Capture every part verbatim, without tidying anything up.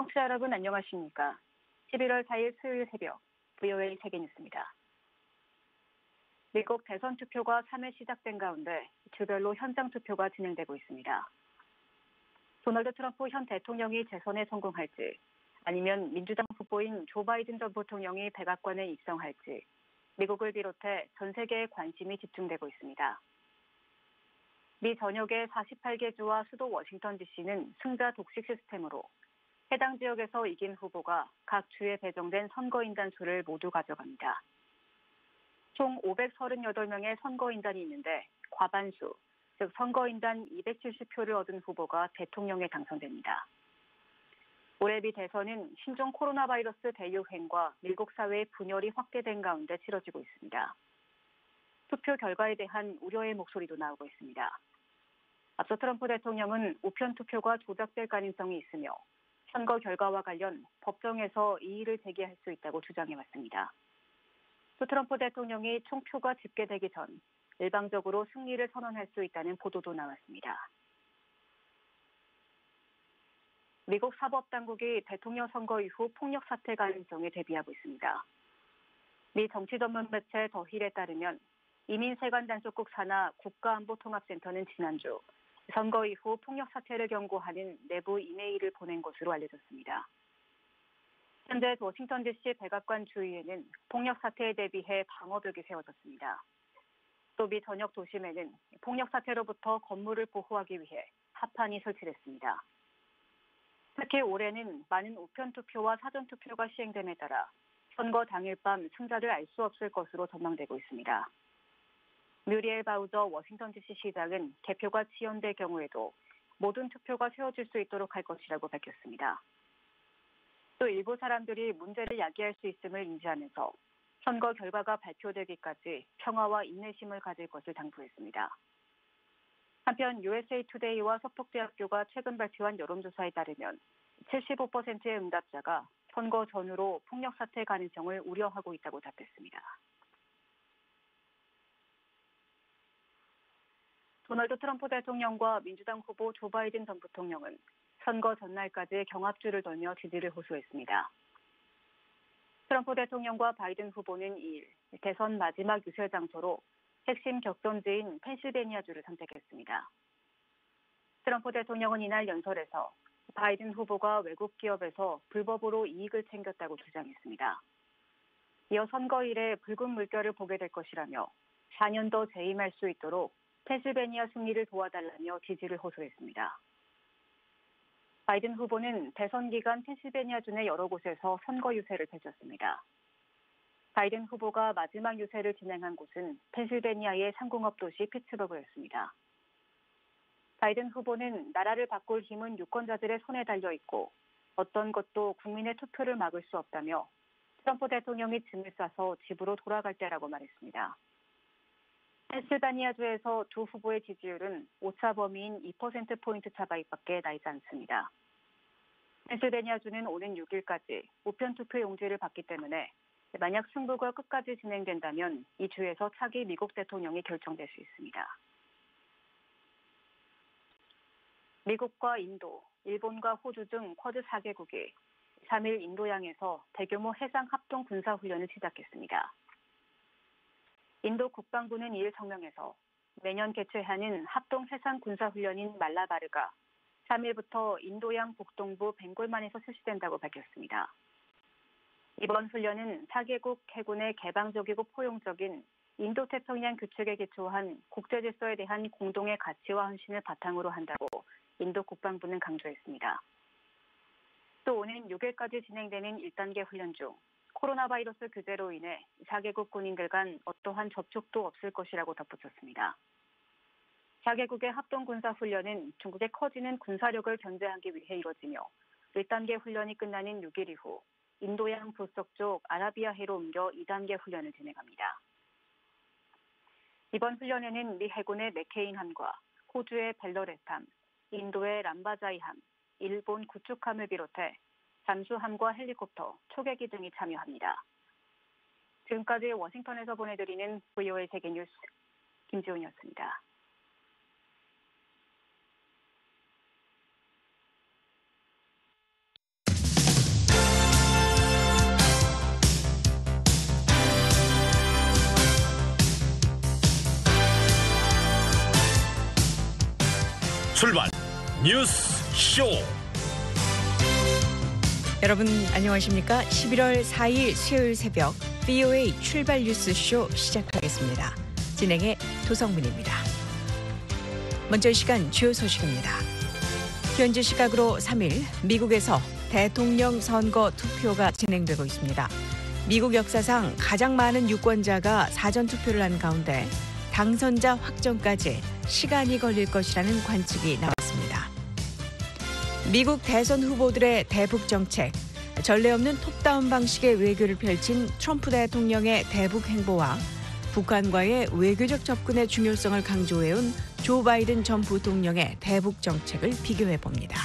청취자 여러분 안녕하십니까? 십일월 사일 수요일 새벽 브이오에이 세계뉴스입니다. 미국 대선 투표가 삼 회 시작된 가운데 주별로 현장 투표가 진행되고 있습니다. 도널드 트럼프 현 대통령이 재선에 성공할지 아니면 민주당 후보인 조 바이든 전 부통령이 백악관에 입성할지 미국을 비롯해 전 세계에 관심이 집중되고 있습니다. 미 전역의 사십팔 개 주와 수도 워싱턴 디씨는 승자 독식 시스템으로 해당 지역에서 이긴 후보가 각 주에 배정된 선거인단 수를 모두 가져갑니다. 총 오백삼십팔 명의 선거인단이 있는데 과반수, 즉 선거인단 이백칠십 표를 얻은 후보가 대통령에 당선됩니다. 올해 미 대선은 신종 코로나 바이러스 대유행과 미국 사회의 분열이 확대된 가운데 치러지고 있습니다. 투표 결과에 대한 우려의 목소리도 나오고 있습니다. 앞서 트럼프 대통령은 우편 투표가 조작될 가능성이 있으며 선거 결과와 관련 법정에서 이의를 제기할 수 있다고 주장해왔습니다. 또 트럼프 대통령이 총표가 집계되기 전 일방적으로 승리를 선언할 수 있다는 보도도 나왔습니다. 미국 사법당국이 대통령 선거 이후 폭력 사태 가능성에 대비하고 있습니다. 미 정치 전문 매체 더 힐에 따르면 이민세관단속국 산하 국가안보통합센터는 지난주 선거 이후 폭력 사태를 경고하는 내부 이메일을 보낸 것으로 알려졌습니다. 현재 워싱턴 디씨 백악관 주위에는 폭력 사태에 대비해 방어벽이 세워졌습니다. 또 미 전역 도심에는 폭력 사태로부터 건물을 보호하기 위해 합판이 설치됐습니다. 특히 올해는 많은 우편 투표와 사전 투표가 시행됨에 따라 선거 당일 밤 승자를 알 수 없을 것으로 전망되고 있습니다. 뮤리엘 바우저 워싱턴 디씨 시장은 개표가 지연될 경우에도 모든 투표가 세워질 수 있도록 할 것이라고 밝혔습니다. 또 일부 사람들이 문제를 야기할 수 있음을 인지하면서 선거 결과가 발표되기까지 평화와 인내심을 가질 것을 당부했습니다. 한편 유에스에이 투데이와 서폭대학교가 최근 발표한 여론조사에 따르면 칠십오 퍼센트의 응답자가 선거 전후로 폭력 사태 가능성을 우려하고 있다고 답했습니다. 도널드 트럼프 대통령과 민주당 후보 조 바이든 전 부통령은 선거 전날까지 경합주를 돌며 지지를 호소했습니다. 트럼프 대통령과 바이든 후보는 이일 대선 마지막 유세 장소로 핵심 격전지인 펜실베니아주를 선택했습니다. 트럼프 대통령은 이날 연설에서 바이든 후보가 외국 기업에서 불법으로 이익을 챙겼다고 주장했습니다. 이어 선거일에 붉은 물결을 보게 될 것이라며 사 년 더 재임할 수 있도록 펜실베니아 승리를 도와달라며 지지를 호소했습니다. 바이든 후보는 대선 기간 펜실베니아주 내 여러 곳에서 선거 유세를 펼쳤습니다. 바이든 후보가 마지막 유세를 진행한 곳은 펜실베니아의 상공업 도시 피츠버그였습니다. 바이든 후보는 나라를 바꿀 힘은 유권자들의 손에 달려 있고 어떤 것도 국민의 투표를 막을 수 없다며 트럼프 대통령이 짐을 싸서 집으로 돌아갈 때라고 말했습니다. 펜실베니아주에서 두 후보의 지지율은 오차 범위인 이 퍼센트포인트 차이밖에 나지 않습니다. 펜실베니아주는 오는 육일까지 우편 투표 용지를 받기 때문에 만약 승부가 끝까지 진행된다면 이 주에서 차기 미국 대통령이 결정될 수 있습니다. 미국과 인도, 일본과 호주 등 쿼드 사 개국이 삼일 인도양에서 대규모 해상 합동 군사훈련을 시작했습니다. 인도 국방부는 이일 성명에서 매년 개최하는 합동 해상 군사훈련인 말라바르가 삼일부터 인도양 북동부 벵골만에서 실시된다고 밝혔습니다. 이번 훈련은 사 개국 해군의 개방적이고 포용적인 인도태평양 규칙에 기초한 국제질서에 대한 공동의 가치와 헌신을 바탕으로 한다고 인도 국방부는 강조했습니다. 또 오는 육일까지 진행되는 일 단계 훈련 중 코로나 바이러스 규제로 인해 사 개국 군인들 간 어떠한 접촉도 없을 것이라고 덧붙였습니다. 사 개국의 합동군사훈련은 중국의 커지는 군사력을 견제하기 위해 이뤄지며 일 단계 훈련이 끝나는 육일 이후 인도양 북서쪽 아라비아해로 옮겨 이 단계 훈련을 진행합니다. 이번 훈련에는 미 해군의 맥케인함과 호주의 벨러레탐, 인도의 람바자이함, 일본 구축함을 비롯해 잠수함과 헬리콥터, 초계기 등이 참여합니다. 지금까지 워싱턴에서 보내드리는 브이오에이 세계뉴스 김지훈이었습니다. 출발 뉴스 쇼. 여러분 안녕하십니까? 십일월 사일 수요일 새벽 브이오에이 출발 뉴스 쇼 시작하겠습니다. 진행의 도성문입니다. 먼저 이 시간 주요 소식입니다. 현지 시각으로 삼일 미국에서 대통령 선거 투표가 진행되고 있습니다. 미국 역사상 가장 많은 유권자가 사전투표를 한 가운데 당선자 확정까지 시간이 걸릴 것이라는 관측이 나왔습니다. 미국 대선 후보들의 대북 정책, 전례 없는 톱다운 방식의 외교를 펼친 트럼프 대통령의 대북 행보와 북한과의 외교적 접근의 중요성을 강조해온 조 바이든 전 부통령의 대북 정책을 비교해 봅니다.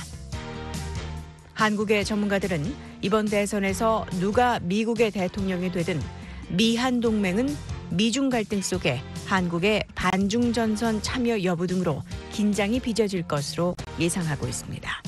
한국의 전문가들은 이번 대선에서 누가 미국의 대통령이 되든 미한 동맹은 미중 갈등 속에 한국의 반중 전선 참여 여부 등으로 긴장이 빚어질 것으로 예상하고 있습니다.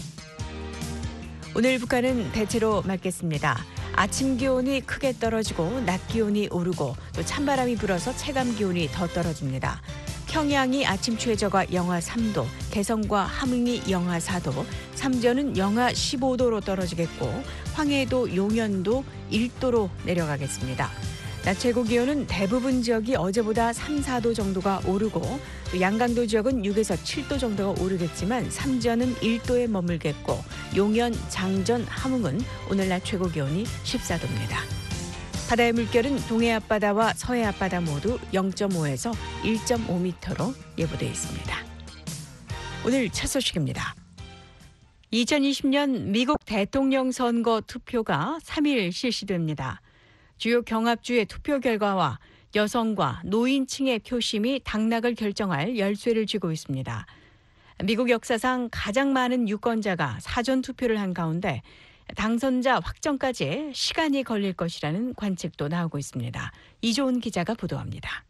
오늘 북한은 대체로 맑겠습니다. 아침 기온이 크게 떨어지고 낮 기온이 오르고 또 찬바람이 불어서 체감 기온이 더 떨어집니다. 평양이 아침 최저가 영하 삼 도, 개성과 함흥이 영하 사 도, 삼전은 영하 십오 도로 떨어지겠고 황해도, 용현도 일 도로 내려가겠습니다. 낮 최고 기온은 대부분 지역이 어제보다 삼, 사 도 정도가 오르고 또 양강도 지역은 육에서 칠 도 정도가 오르겠지만 삼전은 일 도에 머물겠고 용현, 장전, 함흥은 오늘 낮 최고 기온이 십사 도입니다. 바다의 물결은 동해 앞바다와 서해 앞바다 모두 영 점 오에서 일 점 오 미터로 예보돼 있습니다. 오늘 첫 소식입니다. 이천이십 년 미국 대통령 선거 투표가 삼일 실시됩니다. 주요 경합주의 투표 결과와 여성과 노인층의 표심이 당락을 결정할 열쇠를 쥐고 있습니다. 미국 역사상 가장 많은 유권자가 사전투표를 한 가운데 당선자 확정까지 시간이 걸릴 것이라는 관측도 나오고 있습니다. 이조은 기자가 보도합니다.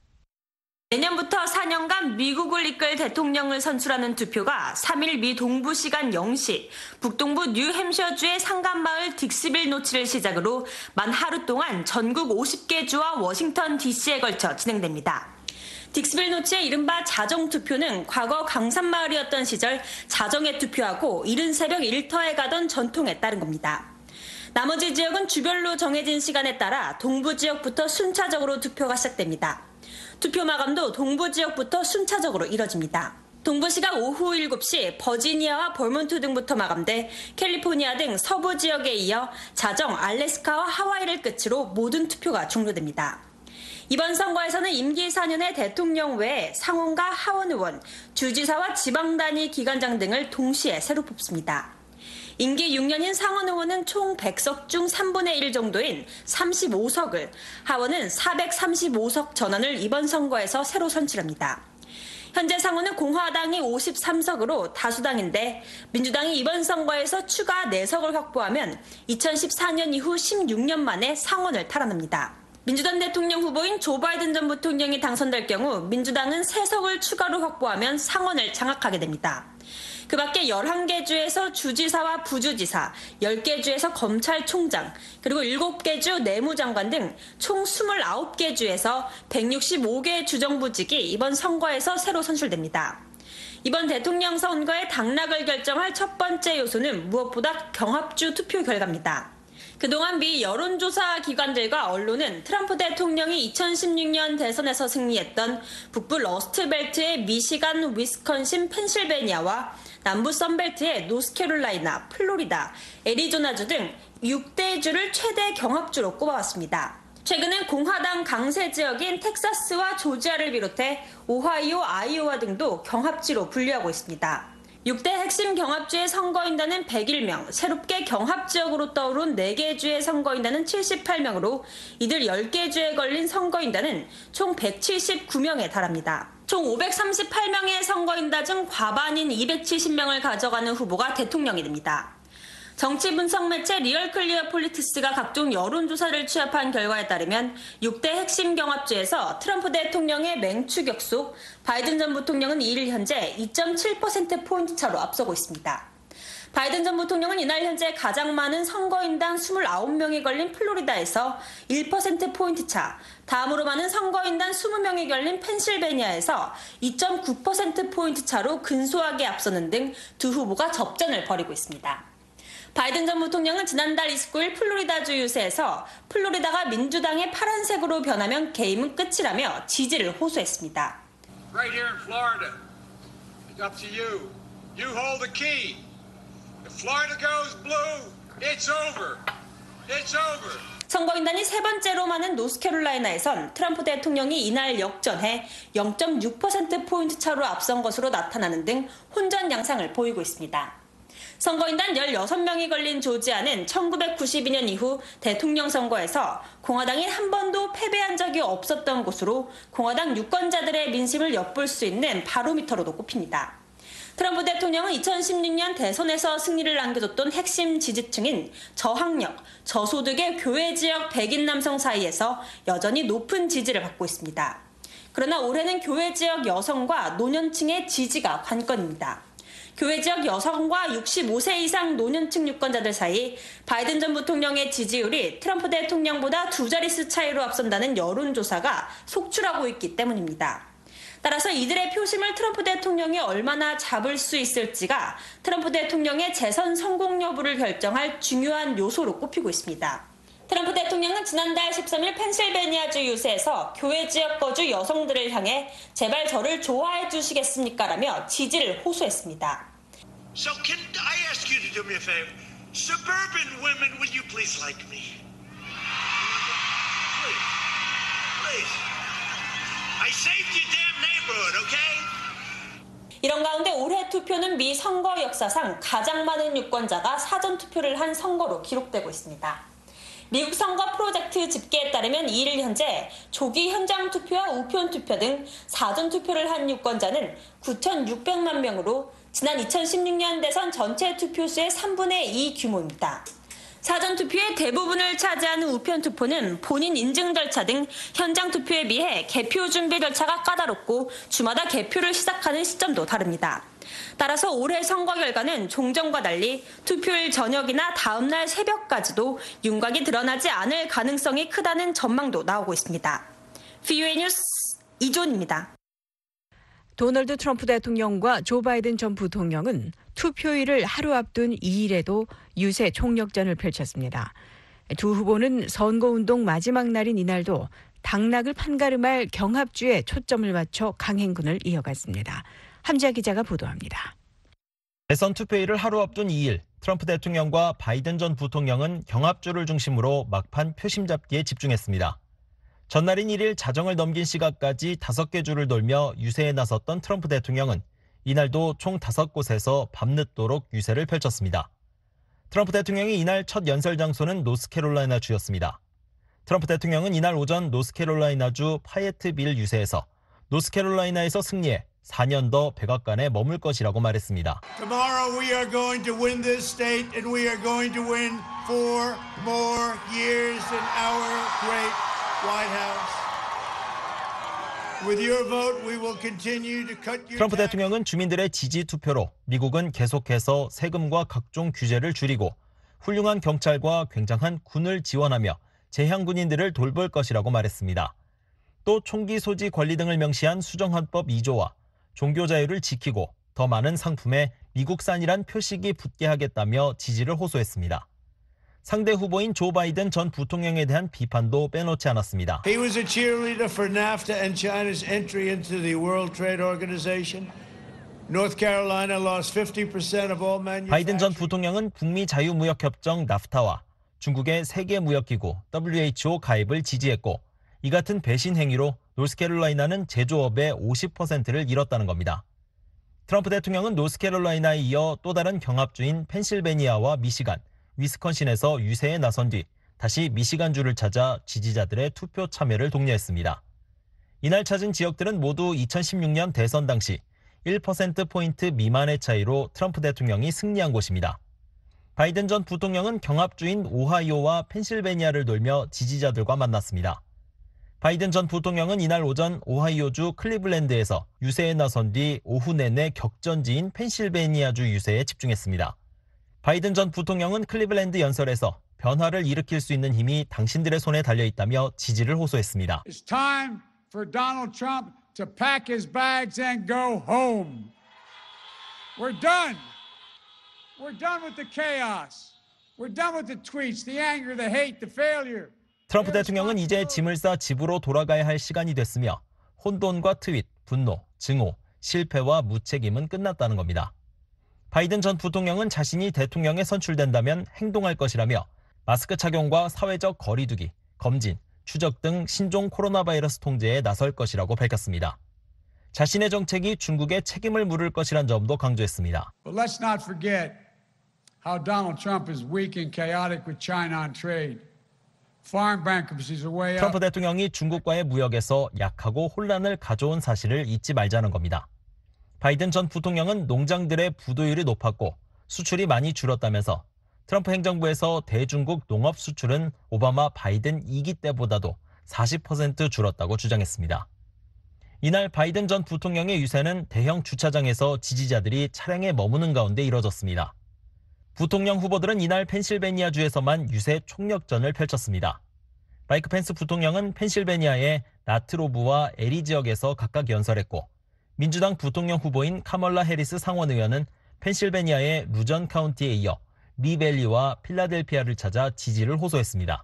내년부터 사 년간 미국을 이끌 대통령을 선출하는 투표가 삼일 미 동부 시간 영 시 북동부 뉴햄셔주의 상간마을 딕스빌 노치를 시작으로 만 하루 동안 전국 오십 개 주와 워싱턴 디씨에 걸쳐 진행됩니다. 딕스빌 노치의 이른바 자정투표는 과거 강산마을이었던 시절 자정에 투표하고 이른 새벽 일터에 가던 전통에 따른 겁니다. 나머지 지역은 주별로 정해진 시간에 따라 동부 지역부터 순차적으로 투표가 시작됩니다. 투표 마감도 동부 지역부터 순차적으로 이뤄집니다. 동부 시각 오후 일곱 시 버지니아와 벌몬트 등부터 마감돼 캘리포니아 등 서부 지역에 이어 자정 알래스카와 하와이를 끝으로 모든 투표가 종료됩니다. 이번 선거에서는 임기 사 년의 대통령 외에 상원과 하원 의원, 주지사와 지방단위 기관장 등을 동시에 새로 뽑습니다. 임기 육 년인 상원 의원은 총 백 석 중 삼분의 일 정도인 삼십오 석을, 하원은 사백삼십오 석 전원을 이번 선거에서 새로 선출합니다. 현재 상원은 공화당이 오십삼 석으로 다수당인데 민주당이 이번 선거에서 추가 네 석을 확보하면 이천십사 년 이후 십육 년 만에 상원을 탈환합니다. 민주당 대통령 후보인 조 바이든 전 부통령이 당선될 경우 민주당은 세 석을 추가로 확보하면 상원을 장악하게 됩니다. 그 밖에 열한 개 주에서 주지사와 부주지사, 열 개 주에서 검찰총장, 그리고 일곱 개 주 내무장관 등 총 이십구 개 주에서 백육십오 개 주정부직이 이번 선거에서 새로 선출됩니다. 이번 대통령 선거의 당락을 결정할 첫 번째 요소는 무엇보다 경합주 투표 결과입니다. 그동안 미 여론조사 기관들과 언론은 트럼프 대통령이 이천십육 년 대선에서 승리했던 북부 러스트벨트의 미시간, 위스콘신, 펜실베니아와 남부 선벨트의 노스캐롤라이나, 플로리다, 애리조나주 등 육 대 주를 최대 경합주로 꼽아왔습니다. 최근엔 공화당 강세 지역인 텍사스와 조지아를 비롯해 오하이오, 아이오와 등도 경합지로 분류하고 있습니다. 육 대 핵심 경합주의 선거인단은 백일 명, 새롭게 경합지역으로 떠오른 네 개 주의 선거인단은 칠십팔 명으로 이들 열 개 주에 걸린 선거인단은 총 백칠십구 명에 달합니다. 총 오백삼십팔 명의 선거인단 중 과반인 이백칠십 명을 가져가는 후보가 대통령이 됩니다. 정치 분석 매체 리얼클리어 폴리티스가 각종 여론조사를 취합한 결과에 따르면 육 대 핵심 경합주에서 트럼프 대통령의 맹추격 속 바이든 전 부통령은 이일 현재 이 점 칠 퍼센트 포인트 차로 앞서고 있습니다. 바이든 전 부통령은 이날 현재 가장 많은 선거인당 이십구 명이 걸린 플로리다에서 일 퍼센트포인트 차, 다음으로 많은 선거인단 이십 명이 걸린 펜실베니아에서 이 점 구 퍼센트포인트 차로 근소하게 앞서는 등 두 후보가 접전을 벌이고 있습니다. 바이든 전 부통령은 지난달 이십구일 플로리다주 유세에서 플로리다가 민주당의 파란색으로 변하면 게임은 끝이라며 지지를 호소했습니다. Right here in Florida, it's up to you. You hold the key. If Florida goes blue, it's over. It's over. 선거인단이 세 번째로 많은 노스캐롤라이나에선 트럼프 대통령이 이날 역전해 영 점 육 퍼센트포인트 차로 앞선 것으로 나타나는 등 혼전 양상을 보이고 있습니다. 선거인단 열여섯 명이 걸린 조지아는 천구백구십이 년 이후 대통령 선거에서 공화당이 한 번도 패배한 적이 없었던 곳으로 공화당 유권자들의 민심을 엿볼 수 있는 바로미터로도 꼽힙니다. 트럼프 대통령은 이천십육 년 대선에서 승리를 안겨줬던 핵심 지지층인 저학력, 저소득의 교외 지역 백인 남성 사이에서 여전히 높은 지지를 받고 있습니다. 그러나 올해는 교외 지역 여성과 노년층의 지지가 관건입니다. 교외 지역 여성과 육십오 세 이상 노년층 유권자들 사이 바이든 전 부통령의 지지율이 트럼프 대통령보다 두 자릿수 차이로 앞선다는 여론조사가 속출하고 있기 때문입니다. 따라서 이들의 표심을 트럼프 대통령이 얼마나 잡을 수 있을지가 트럼프 대통령의 재선 성공 여부를 결정할 중요한 요소로 꼽히고 있습니다. 트럼프 대통령은 지난달 십삼일 펜실베니아주 유세에서 교외 지역 거주 여성들을 향해 제발 저를 좋아해 주시겠습니까? 라며 지지를 호소했습니다. So can I ask you to do me a favor? Suburban women, will you please like me? Please. Please. I saved your damn neighborhood, okay? 이런 가운데 올해 투표는 미 선거 역사상 가장 많은 유권자가 사전투표를 한 선거로 기록되고 있습니다. 미국 선거 프로젝트 집계에 따르면 이일 현재 조기 현장 투표와 우편 투표 등 사전 투표를 한 유권자는 구천육백만 명으로 지난 이천십육 년 대선 전체 투표수의 삼분의 이 규모입니다. 사전 투표의 대부분을 차지하는 우편 투표는 본인 인증 절차 등 현장 투표에 비해 개표 준비 절차가 까다롭고 주마다 개표를 시작하는 시점도 다릅니다. 따라서 올해 선거 결과는 종전과 달리 투표일 저녁이나 다음날 새벽까지도 윤곽이 드러나지 않을 가능성이 크다는 전망도 나오고 있습니다. 브이오에이 뉴스 이존입니다. 도널드 트럼프 대통령과 조 바이든 전 부통령은 투표일을 하루 앞둔 이일에도 유세 총력전을 펼쳤습니다. 두 후보는 선거운동 마지막 날인 이날도 당락을 판가름할 경합주에 초점을 맞춰 강행군을 이어갔습니다. 함지아 기자가 보도합니다. 대선 투표일을 하루 앞둔 이일, 트럼프 대통령과 바이든 전 부통령은 경합주를 중심으로 막판 표심 잡기에 집중했습니다. 전날인 일일 자정을 넘긴 시각까지 다섯 개 주를 돌며 유세에 나섰던 트럼프 대통령은 이날도 총 다섯 곳에서 밤늦도록 유세를 펼쳤습니다. 트럼프 대통령이 이날 첫 연설 장소는 노스캐롤라이나 주였습니다. 트럼프 대통령은 이날 오전 노스캐롤라이나주 파예트빌 유세에서 노스캐롤라이나에서 승리해 사 년 더 백악관에 머물 것이라고 말했습니다. Tomorrow we are going to win this state and we are going to win four more years in our great White House. With your vote, we will continue to cut your 트럼프 대통령은 주민들의 지지 투표로 미국은 계속해서 세금과 각종 규제를 줄이고 훌륭한 경찰과 굉장한 군을 지원하며 재향군인들을 돌볼 것이라고 말했습니다. 또 총기 소지 권리 등을 명시한 수정헌법 이조와 종교 자유를 지키고 더 많은 상품에 미국산이란 표식이 붙게 하겠다며 지지를 호소했습니다. 상대 후보인 조 바이든 전 부통령에 대한 비판도 빼놓지 않았습니다. He was a cheerleader for NAFTA and China's entry into the World Trade Organization. North Carolina lost fifty percent of all manufacturing. 바이든 전 부통령은 북미 자유무역협정 나프타와 중국의 세계무역기구 더블유에이치오 가입을 지지했고 이 같은 배신 행위로 노스캐롤라이나는 제조업의 오십 퍼센트를 잃었다는 겁니다. 트럼프 대통령은 노스캐롤라이나에 이어 또 다른 경합주인 펜실베니아와 미시간, 위스콘신에서 유세에 나선 뒤 다시 미시간주를 찾아 지지자들의 투표 참여를 독려했습니다. 이날 찾은 지역들은 모두 이천십육 년 대선 당시 일 퍼센트포인트 미만의 차이로 트럼프 대통령이 승리한 곳입니다. 바이든 전 부통령은 경합주인 오하이오와 펜실베니아를 돌며 지지자들과 만났습니다. 바이든 전 부통령은 이날 오전 오하이오주 클리블랜드에서 유세에 나선 뒤 오후 내내 격전지인 펜실베니아주 유세에 집중했습니다. 바이든 전 부통령은 클리블랜드 연설에서 변화를 일으킬 수 있는 힘이 당신들의 손에 달려있다며 지지를 호소했습니다. It's time for Donald Trump to pack his bags and go home. We're done. We're done with the chaos. We're done with the tweets, the anger, the hate, the failure. 트럼프 대통령은 이제 짐을 싸 집으로 돌아가야 할 시간이 됐으며 혼돈과 트윗, 분노, 증오, 실패와 무책임은 끝났다는 겁니다. 바이든 전 부통령은 자신이 대통령에 선출된다면 행동할 것이라며 마스크 착용과 사회적 거리 두기, 검진, 추적 등 신종 코로나 바이러스 통제에 나설 것이라고 밝혔습니다. 자신의 정책이 중국에 책임을 물을 것이란 점도 강조했습니다. But let's not forget how Donald Trump is weak and chaotic with China on trade. Foreign bankruptcies are way up. 트럼프 대통령이 중국과의 무역에서 약하고 혼란을 가져온 사실을 잊지 말자는 겁니다. 바이든 전 부통령은 농장들의 부도율이 높았고 수출이 많이 줄었다면서 트럼프 행정부에서 대중국 농업 수출은 오바마 바이든 이 기 때보다도 사십 퍼센트 줄었다고 주장했습니다. 이날 바이든 전 부통령의 유세는 대형 주차장에서 지지자들이 차량에 머무는 가운데 이뤄졌습니다. 부통령 후보들은 이날 펜실베니아주에서만 유세 총력전을 펼쳤습니다. 마이크 펜스 부통령은 펜실베니아의 나트로브와 에리 지역에서 각각 연설했고 민주당 부통령 후보인 카멀라 해리스 상원의원은 펜실베니아의 루전 카운티에 이어 리밸리와 필라델피아를 찾아 지지를 호소했습니다.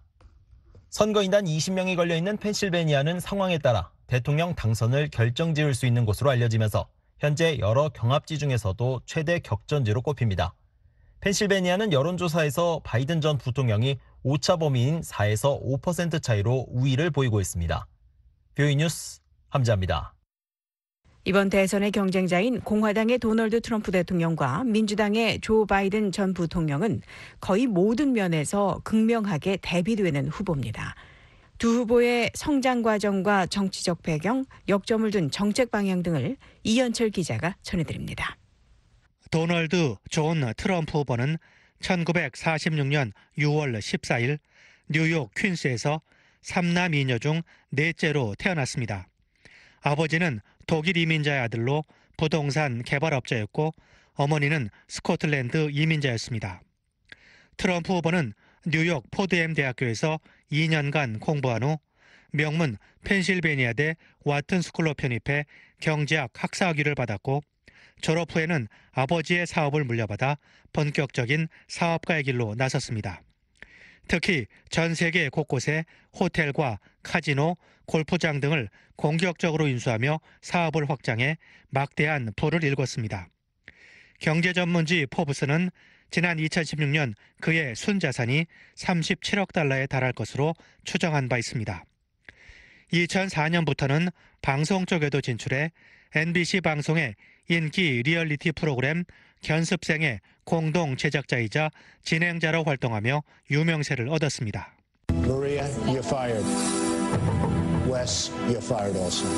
선거인단 이십 명이 걸려있는 펜실베니아는 상황에 따라 대통령 당선을 결정지을 수 있는 곳으로 알려지면서 현재 여러 경합지 중에서도 최대 격전지로 꼽힙니다. 펜실베니아는 여론조사에서 바이든 전 부통령이 오차 범위인 사에서 오 퍼센트 차이로 우위를 보이고 있습니다. 뷰이 뉴스 함지아입니다. 이번 대선의 경쟁자인 공화당의 도널드 트럼프 대통령과 민주당의 조 바이든 전 부통령은 거의 모든 면에서 극명하게 대비되는 후보입니다. 두 후보의 성장 과정과 정치적 배경, 역점을 둔 정책 방향 등을 이현철 기자가 전해드립니다. 도널드 존 트럼프 후보는 천구백사십육 년 유월 십사일 뉴욕 퀸스에서 삼남 이녀 중 넷째로 태어났습니다. 아버지는 독일 이민자의 아들로 부동산 개발업자였고 어머니는 스코틀랜드 이민자였습니다. 트럼프 후보는 뉴욕 포드엠 대학교에서 이 년간 공부한 후 명문 펜실베니아대 와튼 스쿨로 편입해 경제학 학사학위를 받았고 졸업 후에는 아버지의 사업을 물려받아 본격적인 사업가의 길로 나섰습니다. 특히 전 세계 곳곳에 호텔과 카지노, 골프장 등을 공격적으로 인수하며 사업을 확장해 막대한 부를 일궜습니다. 경제 전문지 포브스는 지난 이천십육 년 그의 순자산이 삼십칠억 달러에 달할 것으로 추정한 바 있습니다. 이천사 년부터는 방송 쪽에도 진출해 엠비씨 방송의 인기 리얼리티 프로그램 견습생의 공동 제작자이자 진행자로 활동하며 유명세를 얻었습니다. Maria, you're fired. Wes, you're fired also.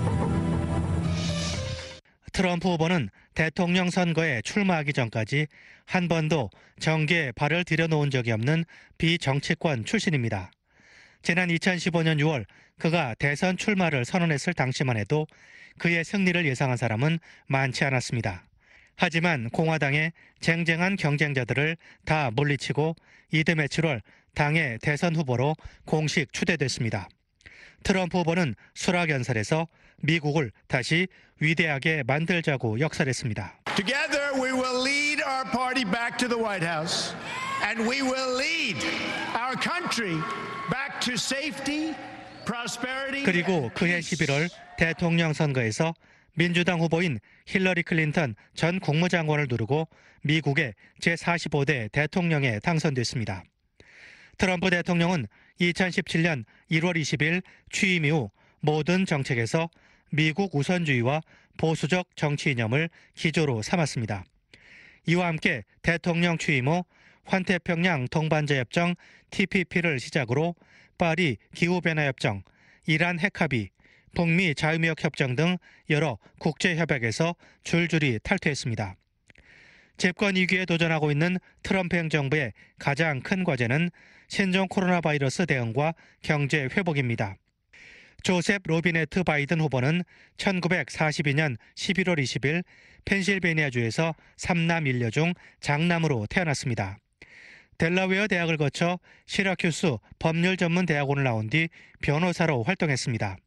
트럼프 후보는 대통령 선거에 출마하기 전까지 한 번도 정계에 발을 들여놓은 적이 없는 비정치권 출신입니다. 지난 이천십오 년 유월 그가 대선 출마를 선언했을 당시만 해도 그의 승리를 예상한 사람은 많지 않았습니다. 하지만 공화당의 쟁쟁한 경쟁자들을 다 물리치고 이듬해 칠월 당의 대선 후보로 공식 추대됐습니다. 트럼프 후보는 수락 연설에서 미국을 다시 위대하게 만들자고 역설했습니다. Together we will lead our party back to the White House and we will lead our country back to safety, prosperity. 그리고 그해 십일월 대통령 선거에서 민주당 후보인 힐러리 클린턴 전 국무장관을 누르고 미국의 제사십오 대 대통령에 당선됐습니다. 트럼프 대통령은 이천십칠 년 일월 이십일 취임 이후 모든 정책에서 미국 우선주의와 보수적 정치 이념을 기조로 삼았습니다. 이와 함께 대통령 취임 후 환태평양 동반자협정 티피피를 시작으로 파리 기후변화협정, 이란 핵합의, 북미 자유무역협정 등 여러 국제협약에서 줄줄이 탈퇴했습니다. 집권 이 기에 도전하고 있는 트럼프 행정부의 가장 큰 과제는 신종 코로나 바이러스 대응과 경제 회복입니다. 조셉 로비네트 바이든 후보는 천구백사십이 년 십일월 이십일 펜실베니아주에서 삼남 일녀 중 장남으로 태어났습니다. 델라웨어 대학을 거쳐 시라큐스 법률전문대학원을 나온 뒤 변호사로 활동했습니다.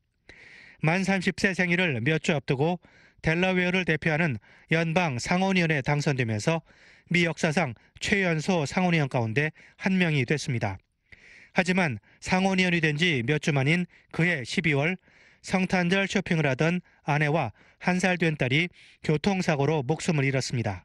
만 삼십 세 생일을 몇 주 앞두고 델라웨어를 대표하는 연방 상원의원에 당선되면서 미 역사상 최연소 상원의원 가운데 한 명이 됐습니다. 하지만 상원의원이 된 지 몇 주 만인 그해 십이월 성탄절 쇼핑을 하던 아내와 한 살 된 딸이 교통사고로 목숨을 잃었습니다.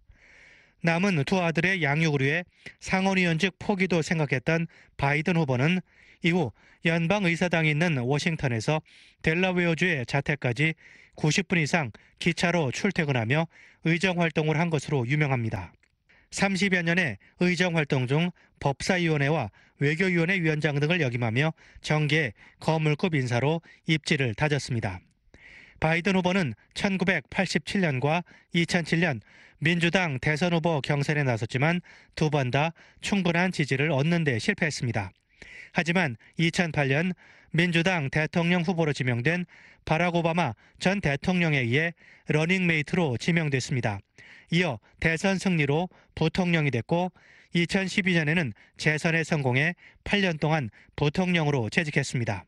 남은 두 아들의 양육을 위해 상원의원직 포기도 생각했던 바이든 후보는 이후 연방의사당이 있는 워싱턴에서 델라웨어주의 자택까지 구십 분 이상 기차로 출퇴근하며 의정활동을 한 것으로 유명합니다. 삼십여 년의 의정활동 중 법사위원회와 외교위원회 위원장 등을 역임하며 정계의 거물급 인사로 입지를 다졌습니다. 바이든 후보는 천구백팔십칠 년과 이천칠 년 민주당 대선 후보 경선에 나섰지만 두 번 다 충분한 지지를 얻는 데 실패했습니다. 하지만 이천팔 년 민주당 대통령 후보로 지명된 바락 오바마 전 대통령에 의해 러닝메이트로 지명됐습니다. 이어 대선 승리로 부통령이 됐고 이천십이 년에는 재선에 성공해 팔 년 동안 부통령으로 재직했습니다.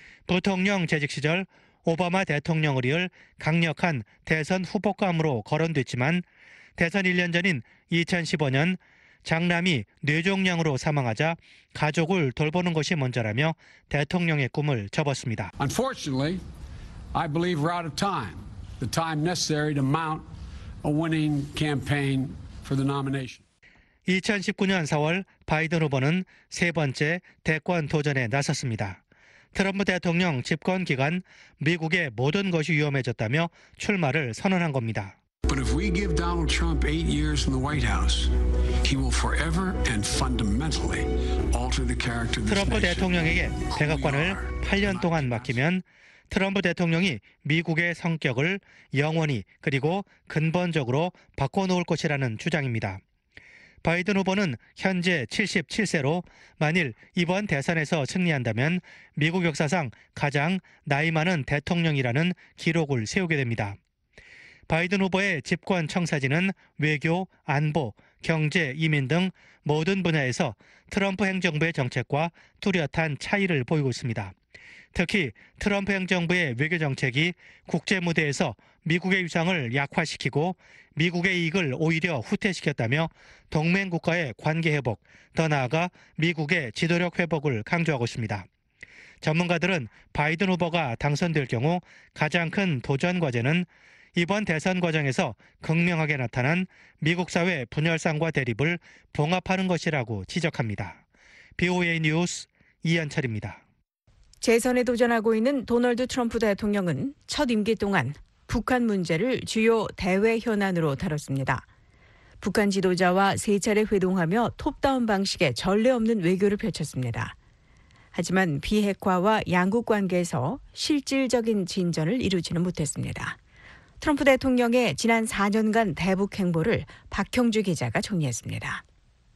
부통령 재직 시절 오바마 대통령을 이을 강력한 대선 후보감으로 거론됐지만 대선 일 년 전인 이천십오 년 장남이 뇌종양으로 사망하자 가족을 돌보는 것이 먼저라며 대통령의 꿈을 접었습니다. Unfortunately, I believe we're out of time. The time necessary to mount a winning campaign for the nomination. 이천십구 년 사월 바이든 후보는 세 번째 대권 도전에 나섰습니다. 트럼프 대통령 집권 기간 미국의 모든 것이 위험해졌다며 출마를 선언한 겁니다. But if we give Donald Trump eight years in the White House, he will forever and fundamentally alter the character of this 트럼프 nation. 대통령에게 백악관을 팔 년 동안 맡기면 트럼프 대통령이 미국의 성격을 영원히 그리고 근본적으로 바꿔놓을 것이라는 주장입니다. 바이든 후보는 현재 칠십칠 세로 만일 이번 대선에서 승리한다면 미국 역사상 가장 나이 많은 대통령이라는 기록을 세우게 됩니다. 바이든 후보의 집권 청사진은 외교, 안보, 경제, 이민 등 모든 분야에서 트럼프 행정부의 정책과 뚜렷한 차이를 보이고 있습니다. 특히 트럼프 행정부의 외교 정책이 국제 무대에서 미국의 위상을 약화시키고 미국의 이익을 오히려 후퇴시켰다며 동맹 국가의 관계 회복, 더 나아가 미국의 지도력 회복을 강조하고 있습니다. 전문가들은 바이든 후보가 당선될 경우 가장 큰 도전 과제는 이번 대선 과정에서 극명하게 나타난 미국 사회 분열상과 대립을 봉합하는 것이라고 지적합니다. 비오에이 뉴스 이현철입니다. 재선에 도전하고 있는 도널드 트럼프 대통령은 첫 임기 동안 북한 문제를 주요 대외 현안으로 다뤘습니다. 북한 지도자와 세 차례 회동하며 톱다운 방식의 전례 없는 외교를 펼쳤습니다. 하지만 비핵화와 양국 관계에서 실질적인 진전을 이루지는 못했습니다. 트럼프 대통령의 지난 사 년간 대북 행보를 박형주 기자가 정리했습니다.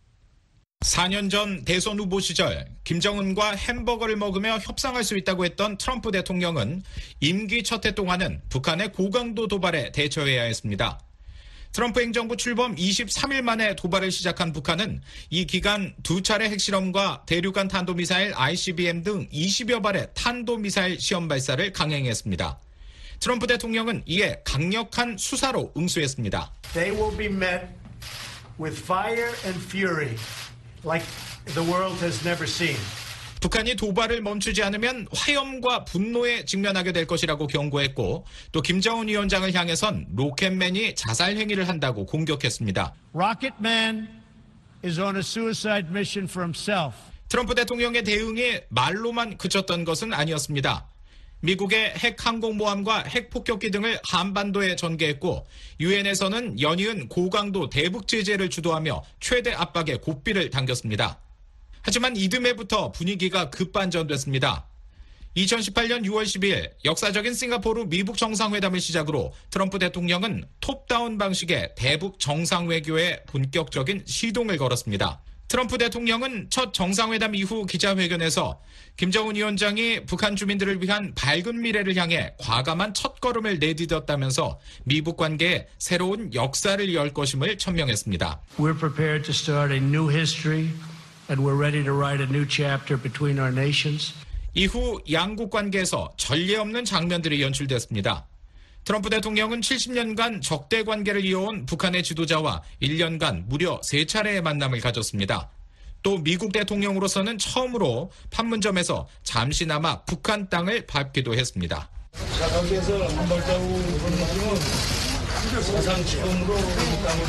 사 년 전 대선 후보 시절 김정은과 햄버거를 먹으며 협상할 수 있다고 했던 트럼프 대통령은 임기 첫 해 동안은 북한의 고강도 도발에 대처해야 했습니다. 트럼프 행정부 출범 이십삼 일 만에 도발을 시작한 북한은 이 기간 두 차례 핵실험과 대륙간 탄도미사일 아이씨비엠 등 이십여 발의 탄도미사일 시험 발사를 강행했습니다. 트럼프 대통령은 이에 강력한 수사로 응수했습니다. They will be met with fire and fury like the world has never seen. 북한이 도발을 멈추지 않으면 화염과 분노에 직면하게 될 것이라고 경고했고 또 김정은 위원장을 향해선 로켓맨이 자살 행위를 한다고 공격했습니다. Rocketman is on a suicide mission for himself. 트럼프 대통령의 대응이 말로만 그쳤던 것은 아니었습니다. 미국의 핵 항공모함과 핵 폭격기 등을 한반도에 전개했고 유엔에서는 연이은 고강도 대북 제재를 주도하며 최대 압박에 고삐를 당겼습니다. 하지만 이듬해부터 분위기가 급반전됐습니다. 이천십팔 년 유월 십이일 역사적인 싱가포르 미북 정상회담을 시작으로 트럼프 대통령은 톱다운 방식의 대북 정상 외교에 본격적인 시동을 걸었습니다. 트럼프 대통령은 첫 정상회담 이후 기자회견에서 김정은 위원장이 북한 주민들을 위한 밝은 미래를 향해 과감한 첫걸음을 내디뎠다면서 미북 관계에 새로운 역사를 열 것임을 천명했습니다. We're prepared to start a new history and we're ready to write a new chapter between our nations. 이후 양국 관계에서 전례 없는 장면들이 연출됐습니다. 트럼프 대통령은 칠십 년간 적대 관계를 이어온 북한의 지도자와 일 년간 무려 세 차례의 만남을 가졌습니다. 또 미국 대통령으로서는 처음으로 판문점에서 잠시나마 북한 땅을 밟기도 했습니다. 사각에서 한 발자국 보는 것은 사상 처음으로 땅을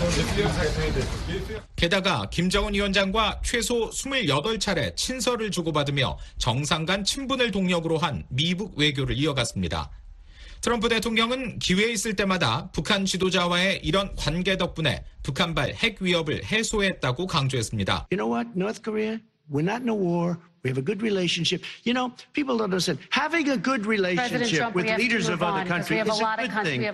밟는 게다가 김정은 위원장과 최소 이십팔 차례 친서를 주고받으며 정상 간 친분을 동력으로 한 미북 외교를 이어갔습니다. 트럼프 대통령은 기회 있을 때마다 북한 지도자와의 이런 관계 덕분에 북한발 핵 위협을 해소했다고 강조했습니다. You know what? North Korea, we're not in a war. We have a good relationship. You know, people don't understand. Having a good relationship with leaders of other countries is a good thing.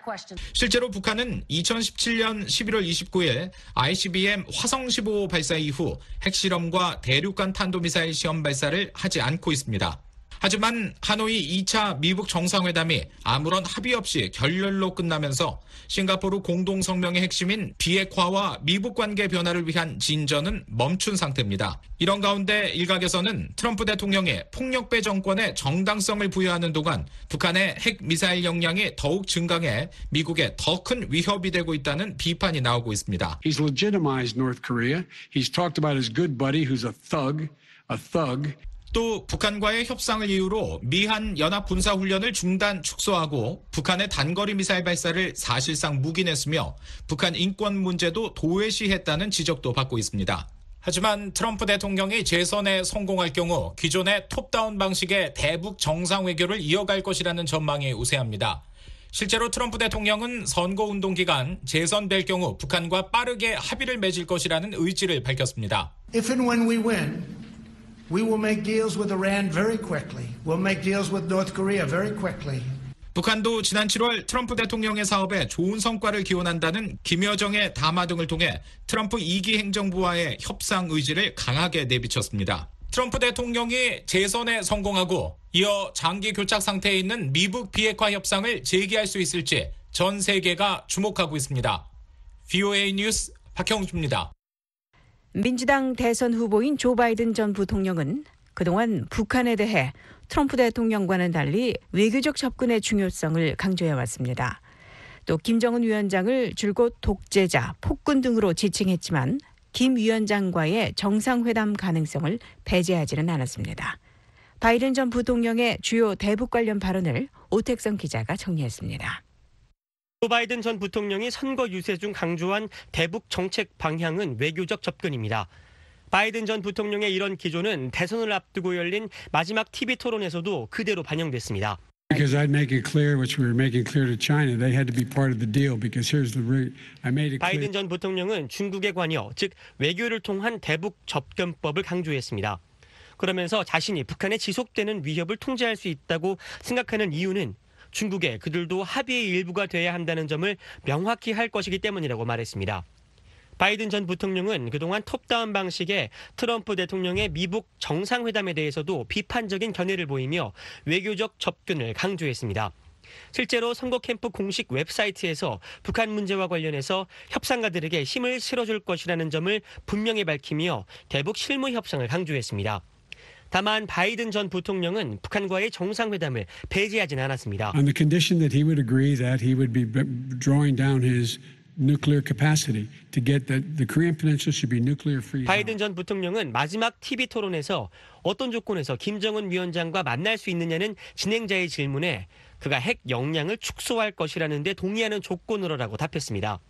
실제로 북한은 이천십칠 년 십일월 이십구일 아이씨비엠 화성 십오 발사 이후 핵실험과 대륙간 탄도미사일 시험 발사를 하지 않고 있습니다. 하지만 하노이 이 차 미북 정상회담이 아무런 합의 없이 결렬로 끝나면서 싱가포르 공동성명의 핵심인 비핵화와 미북 관계 변화를 위한 진전은 멈춘 상태입니다. 이런 가운데 일각에서는 트럼프 대통령의 폭력배 정권에 정당성을 부여하는 동안 북한의 핵 미사일 역량이 더욱 증강해 미국에 더 큰 위협이 되고 있다는 비판이 나오고 있습니다. He's legitimized North Korea. He's talked about his good buddy who's a thug, a thug. 또 북한과의 협상을 이유로 미한 연합 군사훈련을 중단 축소하고 북한의 단거리 미사일 발사를 사실상 묵인했으며 북한 인권 문제도 도외시했다는 지적도 받고 있습니다. 하지만 트럼프 대통령이 재선에 성공할 경우 기존의 톱다운 방식의 대북 정상외교를 이어갈 것이라는 전망이 우세합니다. 실제로 트럼프 대통령은 선거운동 기간 재선될 경우 북한과 빠르게 합의를 맺을 것이라는 의지를 밝혔습니다. If and when we win, we will make deals with Iran very quickly. We'll make deals with North Korea very quickly. 북한도 지난 칠월 트럼프 대통령의 사업에 좋은 성과를 기원한다는 김여정의 담화 등을 통해 트럼프 이 기 행정부와의 협상 의지를 강하게 내비쳤습니다. 트럼프 대통령이 재선에 성공하고 이어 장기 교착 상태에 있는 미북 비핵화 협상을 재개할 수 있을지 전 세계가 주목하고 있습니다. 브이오에이 뉴스 박형주입니다. 민주당 대선 후보인 조 바이든 전 부통령은 그동안 북한에 대해 트럼프 대통령과는 달리 외교적 접근의 중요성을 강조해왔습니다. 또 김정은 위원장을 줄곧 독재자, 폭군 등으로 지칭했지만 김 위원장과의 정상회담 가능성을 배제하지는 않았습니다. 바이든 전 부통령의 주요 대북 관련 발언을 오택성 기자가 정리했습니다. 조 바이든 전 부통령이 선거 유세 중 강조한 대북 정책 방향은 외교적 접근입니다. 바이든 전 부통령의 이런 기조는 대선을 앞두고 열린 마지막 티비 토론에서도 그대로 반영됐습니다. Because I'd make it clear, which we were making clear to China, they had to be part of the deal. Because here's the, I made it clear. 바이든 전 부통령은 중국의 관여, 즉 외교를 통한 대북 접근법을 강조했습니다. 그러면서 자신이 북한에 지속되는 위협을 통제할 수 있다고 생각하는 이유는 중국에 그들도 합의의 일부가 돼야 한다는 점을 명확히 할 것이기 때문이라고 말했습니다. 바이든 전 부통령은 그동안 톱다운 방식의 트럼프 대통령의 미북 정상회담에 대해서도 비판적인 견해를 보이며 외교적 접근을 강조했습니다. 실제로 선거 캠프 공식 웹사이트에서 북한 문제와 관련해서 협상가들에게 힘을 실어줄 것이라는 점을 분명히 밝히며 대북 실무 협상을 강조했습니다. 다만 바이든 전 부통령은 북한과의 정상회담을 배제하진 않았습니다. On the condition that he would agree that he would be drawing down his nuclear capacity to get that the Korean Peninsula should be nuclear free. 바이든 전 부통령은 마지막 티비 토론에서 어떤 조건에서 김정은 위원장과 만날 수 있느냐는 진행자의 질문에 그가 핵 역량을 축소할 것이라는 데 동의하는 조건으로라고 답했습니다.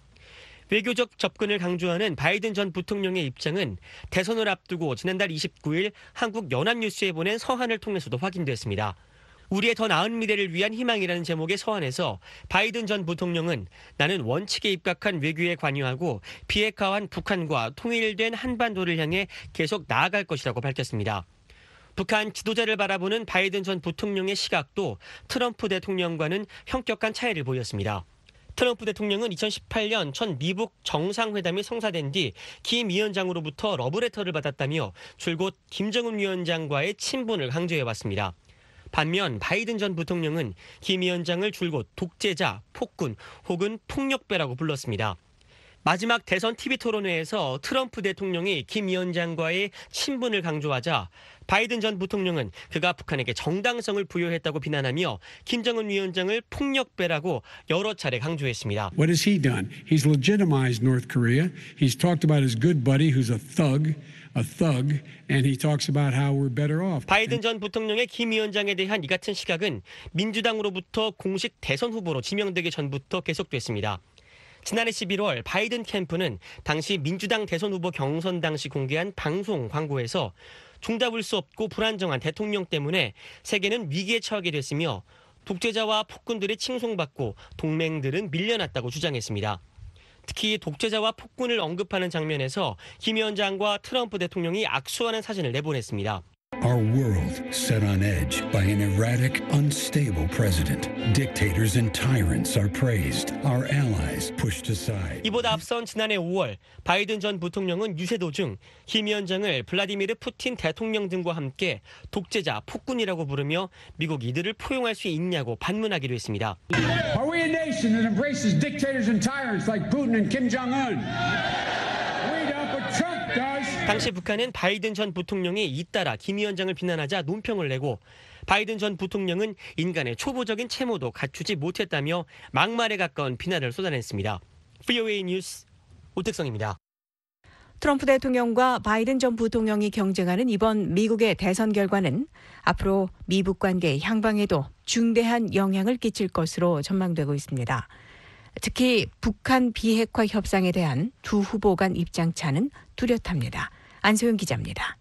외교적 접근을 강조하는 바이든 전 부통령의 입장은 대선을 앞두고 지난달 이십구일 한국 연합뉴스에 보낸 서한을 통해서도 확인됐습니다. 우리의 더 나은 미래를 위한 희망이라는 제목의 서한에서 바이든 전 부통령은 나는 원칙에 입각한 외교에 관여하고 비핵화한 북한과 통일된 한반도를 향해 계속 나아갈 것이라고 밝혔습니다. 북한 지도자를 바라보는 바이든 전 부통령의 시각도 트럼프 대통령과는 현격한 차이를 보였습니다. 트럼프 대통령은 이천십팔 년 첫 미북 정상회담이 성사된 뒤 김 위원장으로부터 러브레터를 받았다며 줄곧 김정은 위원장과의 친분을 강조해왔습니다. 반면 바이든 전 부통령은 김 위원장을 줄곧 독재자, 폭군 혹은 폭력배라고 불렀습니다. 마지막 대선 티비 토론회에서 트럼프 대통령이 김 위원장과의 친분을 강조하자 바이든 전 부통령은 그가 북한에게 정당성을 부여했다고 비난하며 김정은 위원장을 폭력배라고 여러 차례 강조했습니다. What has he done? He's legitimized North Korea. He's talked about his good buddy who's a thug, a thug, and he talks about how we're better off. 바이든 전 부통령의 김 위원장에 대한 이 같은 시각은 민주당으로부터 공식 대선 후보로 지명되기 전부터 계속됐습니다. 지난해 십일월 바이든 캠프는 당시 민주당 대선 후보 경선 당시 공개한 방송 광고에서 종잡을 수 없고 불안정한 대통령 때문에 세계는 위기에 처하게 됐으며 독재자와 폭군들이 칭송받고 동맹들은 밀려났다고 주장했습니다. 특히 독재자와 폭군을 언급하는 장면에서 김 위원장과 트럼프 대통령이 악수하는 사진을 내보냈습니다. Our world set on edge by an erratic, unstable president. Dictators and tyrants are praised. Our allies pushed aside. 이보다 앞선 지난해 오월 바이든 전 부통령은 유세 도중 김 위원장을 블라디미르 푸틴 대통령 등과 함께 독재자, 폭군이라고 부르며 미국 이들을 포용할 수 있냐고 반문하기도 했습니다. Are we a nation that embraces dictators and tyrants like Putin and Kim Jong-un? We don't, but Trump does. 당시 북한은 바이든 전 부통령이 잇따라 김 위원장을 비난하자 논평을 내고 바이든 전 부통령은 인간의 초보적인 채모도 갖추지 못했다며 막말에 가까운 비난을 쏟아냈습니다. 브이오에이 뉴스 오택성입니다. 트럼프 대통령과 바이든 전 부통령이 경쟁하는 이번 미국의 대선 결과는 앞으로 미북 관계 향방에도 중대한 영향을 끼칠 것으로 전망되고 있습니다. 특히 북한 비핵화 협상에 대한 두 후보 간 입장차는 뚜렷합니다. 안소영 기자입니다.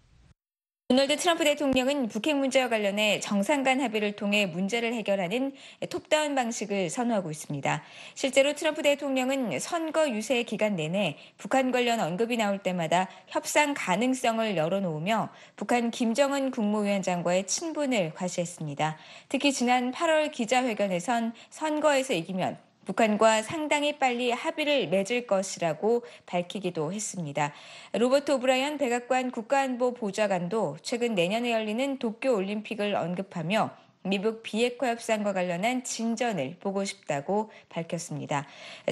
도널드 트럼프 대통령은 북핵 문제와 관련해 정상 간 합의를 통해 문제를 해결하는 톱다운 방식을 선호하고 있습니다. 실제로 트럼프 대통령은 선거 유세 기간 내내 북한 관련 언급이 나올 때마다 협상 가능성을 열어놓으며 북한 김정은 국무위원장과의 친분을 과시했습니다. 특히 지난 팔월 기자회견에선 선거에서 이기면 북한과 상당히 빨리 합의를 맺을 것이라고 밝히기도 했습니다. 로버트 오브라이언 백악관 국가안보보좌관도 최근 내년에 열리는 도쿄올림픽을 언급하며 미북 비핵화 협상과 관련한 진전을 보고 싶다고 밝혔습니다.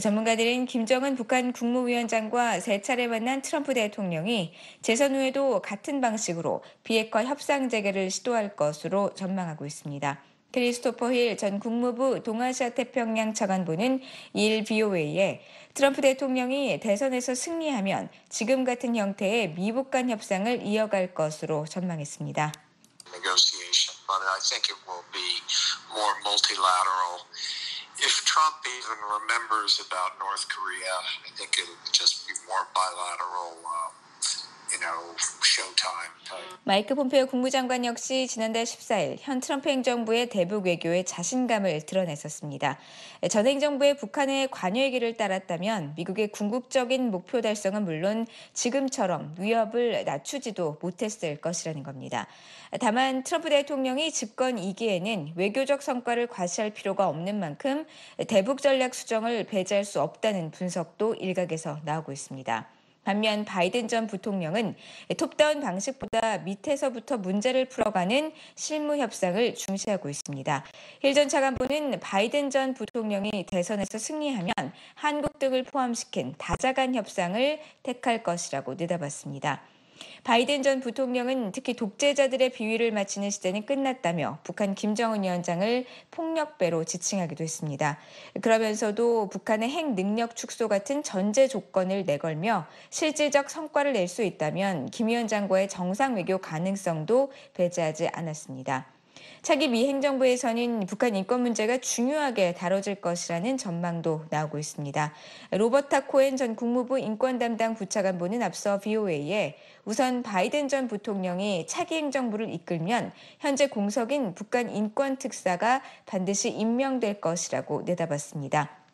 전문가들은 김정은 북한 국무위원장과 세 차례 만난 트럼프 대통령이 재선 후에도 같은 방식으로 비핵화 협상 재개를 시도할 것으로 전망하고 있습니다. 크리스토퍼 힐 전 국무부 동아시아 태평양 차관보는 이일 브이오에이에 트럼프 대통령이 대선에서 승리하면 지금 같은 형태의 미북 간 협상을 이어갈 것으로 전망했습니다. Negotiation, but I think it will be more multilateral. If Trump even remembers about North Korea, I think it'll just be more bilateral. Uh, You know, showtime. 마이크 폼페이오 국무장관 역시 지난달 십사일 현 트럼프 행정부의 대북 외교에 자신감을 드러냈었습니다. 전 행정부의 북한의 관여의 길을 따랐다면 미국의 궁극적인 목표 달성은 물론 지금처럼 위협을 낮추지도 못했을 것이라는 겁니다. 다만 트럼프 대통령이 집권 이 기에는 외교적 성과를 과시할 필요가 없는 만큼 대북 전략 수정을 배제할 수 없다는 분석도 일각에서 나오고 있습니다. 반면 바이든 전 부통령은 톱다운 방식보다 밑에서부터 문제를 풀어가는 실무 협상을 중시하고 있습니다. 힐 전 차관보는 바이든 전 부통령이 대선에서 승리하면 한국 등을 포함시킨 다자간 협상을 택할 것이라고 내다봤습니다. 바이든 전 부통령은 특히 독재자들의 비위를 맞추는 시대는 끝났다며 북한 김정은 위원장을 폭력배로 지칭하기도 했습니다. 그러면서도 북한의 핵 능력 축소 같은 전제 조건을 내걸며 실질적 성과를 낼 수 있다면 김 위원장과의 정상 외교 가능성도 배제하지 않았습니다. 차기 미 행정부에서는 북한 인권 문제가 중요하게 다뤄질 것이라는 전망도 나오고 있습니다. 로버타 코엔 전 국무부 인권 담당 부차관보는 앞서 브이오에이에 우선 바이든 전 부통령이 차기 행정부를 이끌면 현재 공석인 북한 인권 특사가 반드시 임명될 것이라고 내다봤습니다.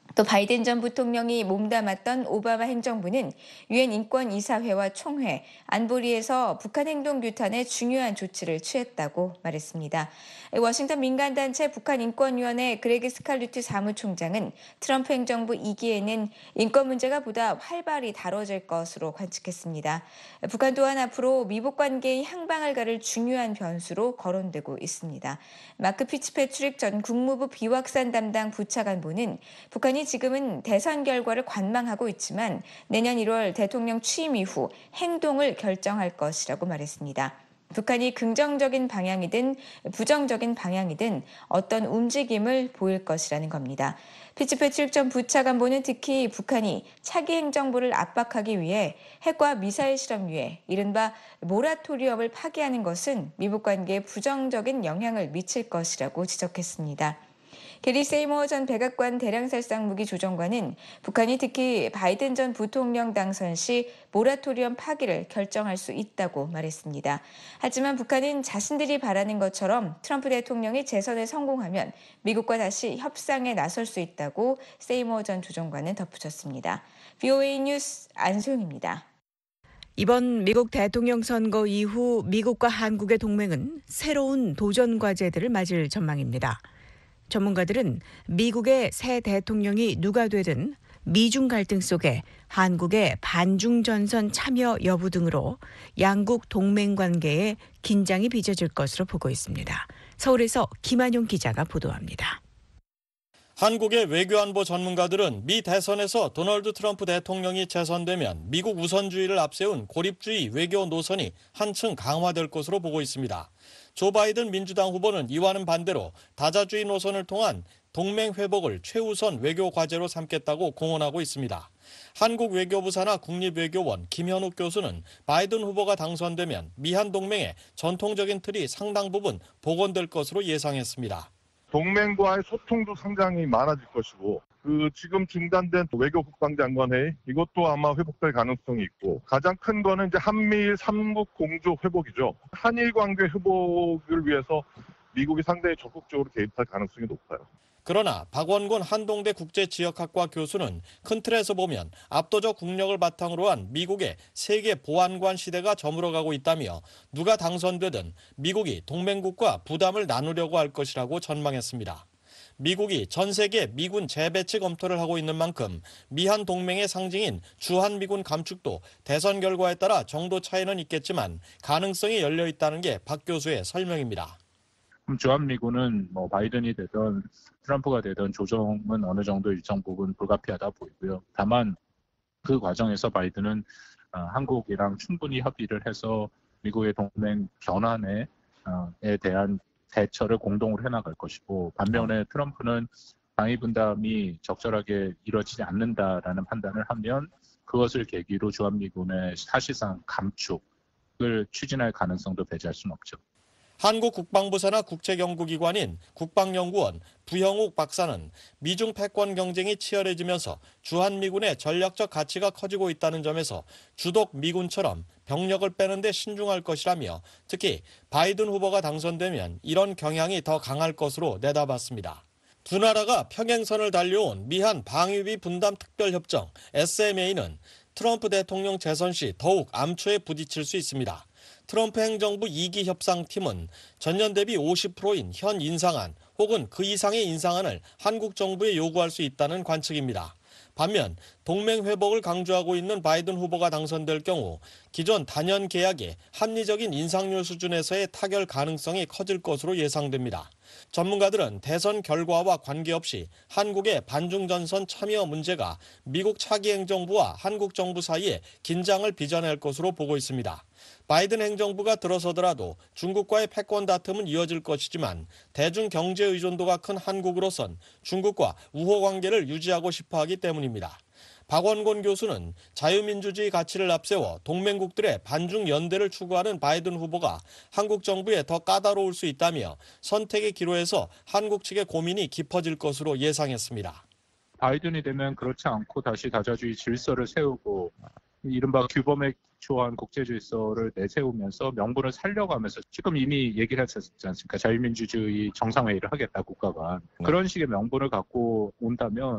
또 바이든 전 부통령이 몸담았던 오바마 행정부는 유엔 인권이사회와 총회, 안보리에서 북한 행동 규탄에 중요한 조치를 취했다고 말했습니다. 워싱턴 민간단체 북한인권위원회 그레그 스칼루트 사무총장은 트럼프 행정부 이 기에는 인권 문제가 보다 활발히 다뤄질 것으로 관측했습니다. 북한 또한 앞으로 미북 관계의 향방을 가를 중요한 변수로 거론되고 있습니다. 마크 피츠패트릭 전 국무부 비확산 담당 부차관보는 북한이 지금은 대선 결과를 관망하고 있지만 내년 일월 대통령 취임 이후 행동을 결정할 것이라고 말했습니다. 북한이 긍정적인 방향이든 부정적인 방향이든 어떤 움직임을 보일 것이라는 겁니다. 피츠패트릭 전 부차관보는 특히 북한이 차기 행정부를 압박하기 위해 핵과 미사일 실험 위에 이른바 모라토리엄을 파기하는 것은 미북 관계에 부정적인 영향을 미칠 것이라고 지적했습니다. 게리 세이머 전 백악관 대량살상무기 조정관은 북한이 특히 바이든 전 부통령 당선 시 모라토리엄 파기를 결정할 수 있다고 말했습니다. 하지만 북한은 자신들이 바라는 것처럼 트럼프 대통령이 재선에 성공하면 미국과 다시 협상에 나설 수 있다고 세이머 전 조정관은 덧붙였습니다. 브이오에이 뉴스 안소영입니다. 이번 미국 대통령 선거 이후 미국과 한국의 동맹은 새로운 도전 과제들을 맞을 전망입니다. 전문가들은 미국의 새 대통령이 누가 되든 미중 갈등 속에 한국의 반중 전선 참여 여부 등으로 양국 동맹 관계에 긴장이 빚어질 것으로 보고 있습니다. 서울에서 김한용 기자가 보도합니다. 한국의 외교안보 전문가들은 미 대선에서 도널드 트럼프 대통령이 재선되면 미국 우선주의를 앞세운 고립주의 외교 노선이 한층 강화될 것으로 보고 있습니다. 조 바이든 민주당 후보는 이와는 반대로 다자주의 노선을 통한 동맹 회복을 최우선 외교 과제로 삼겠다고 공언하고 있습니다. 한국 외교부 산하 국립외교원 김현욱 교수는 바이든 후보가 당선되면 미한 동맹의 전통적인 틀이 상당 부분 복원될 것으로 예상했습니다. 동맹과의 소통도 상당히 많아질 것이고 그 지금 중단된 외교 국방장관 회의 이것도 아마 회복될 가능성이 있고 가장 큰 거는 이제 한미일 삼국 공조 회복이죠. 한일 관계 회복을 위해서 미국이 상당히 적극적으로 개입할 가능성이 높아요. 그러나 박원곤 한동대 국제지역학과 교수는 큰 틀에서 보면 압도적 국력을 바탕으로 한 미국의 세계 보안관 시대가 저물어가고 있다며 누가 당선되든 미국이 동맹국과 부담을 나누려고 할 것이라고 전망했습니다. 미국이 전 세계 미군 재배치 검토를 하고 있는 만큼 미한 동맹의 상징인 주한미군 감축도 대선 결과에 따라 정도 차이는 있겠지만 가능성이 열려 있다는 게 박 교수의 설명입니다. 주한미군은 뭐 바이든이 되든 트럼프가 되든 조정은 어느 정도 일정 부분 불가피하다 보이고요. 다만 그 과정에서 바이든은 한국이랑 충분히 협의를 해서 미국의 동맹 변환에 대한 대처를 공동으로 해나갈 것이고 반면에 트럼프는 방위 분담이 적절하게 이루어지지 않는다라는 판단을 하면 그것을 계기로 주한미군의 사실상 감축을 추진할 가능성도 배제할 수는 없죠. 한국 국방부 산하 국책연구기관인 국방연구원 부형욱 박사는 미중 패권 경쟁이 치열해지면서 주한미군의 전략적 가치가 커지고 있다는 점에서 주독 미군처럼 병력을 빼는 데 신중할 것이라며 특히 바이든 후보가 당선되면 이런 경향이 더 강할 것으로 내다봤습니다. 두 나라가 평행선을 달려온 미한 방위비 분담 특별협정 에스엠에이는 트럼프 대통령 재선 시 더욱 암초에 부딪힐 수 있습니다. 트럼프 행정부 이 기 협상팀은 전년 대비 오십 퍼센트인 현 인상안 혹은 그 이상의 인상안을 한국 정부에 요구할 수 있다는 관측입니다. 반면 동맹 회복을 강조하고 있는 바이든 후보가 당선될 경우 기존 단연 계약의 합리적인 인상률 수준에서의 타결 가능성이 커질 것으로 예상됩니다. 전문가들은 대선 결과와 관계없이 한국의 반중전선 참여 문제가 미국 차기 행정부와 한국 정부 사이에 긴장을 빚어낼 것으로 보고 있습니다. 바이든 행정부가 들어서더라도 중국과의 패권 다툼은 이어질 것이지만 대중 경제 의존도가 큰 한국으로선 중국과 우호 관계를 유지하고 싶어하기 때문입니다. 박원곤 교수는 자유민주주의 가치를 앞세워 동맹국들의 반중 연대를 추구하는 바이든 후보가 한국 정부에 더 까다로울 수 있다며 선택의 기로에서 한국 측의 고민이 깊어질 것으로 예상했습니다. 바이든이 되면 그렇지 않고 다시 다자주의 질서를 세우고 이른바 규범에 기초한 국제질서를 내세우면서 명분을 살려가면서 지금 이미 얘기를 했었지 않습니까? 자유민주주의 정상회의를 하겠다 국가가. 그런 식의 명분을 갖고 온다면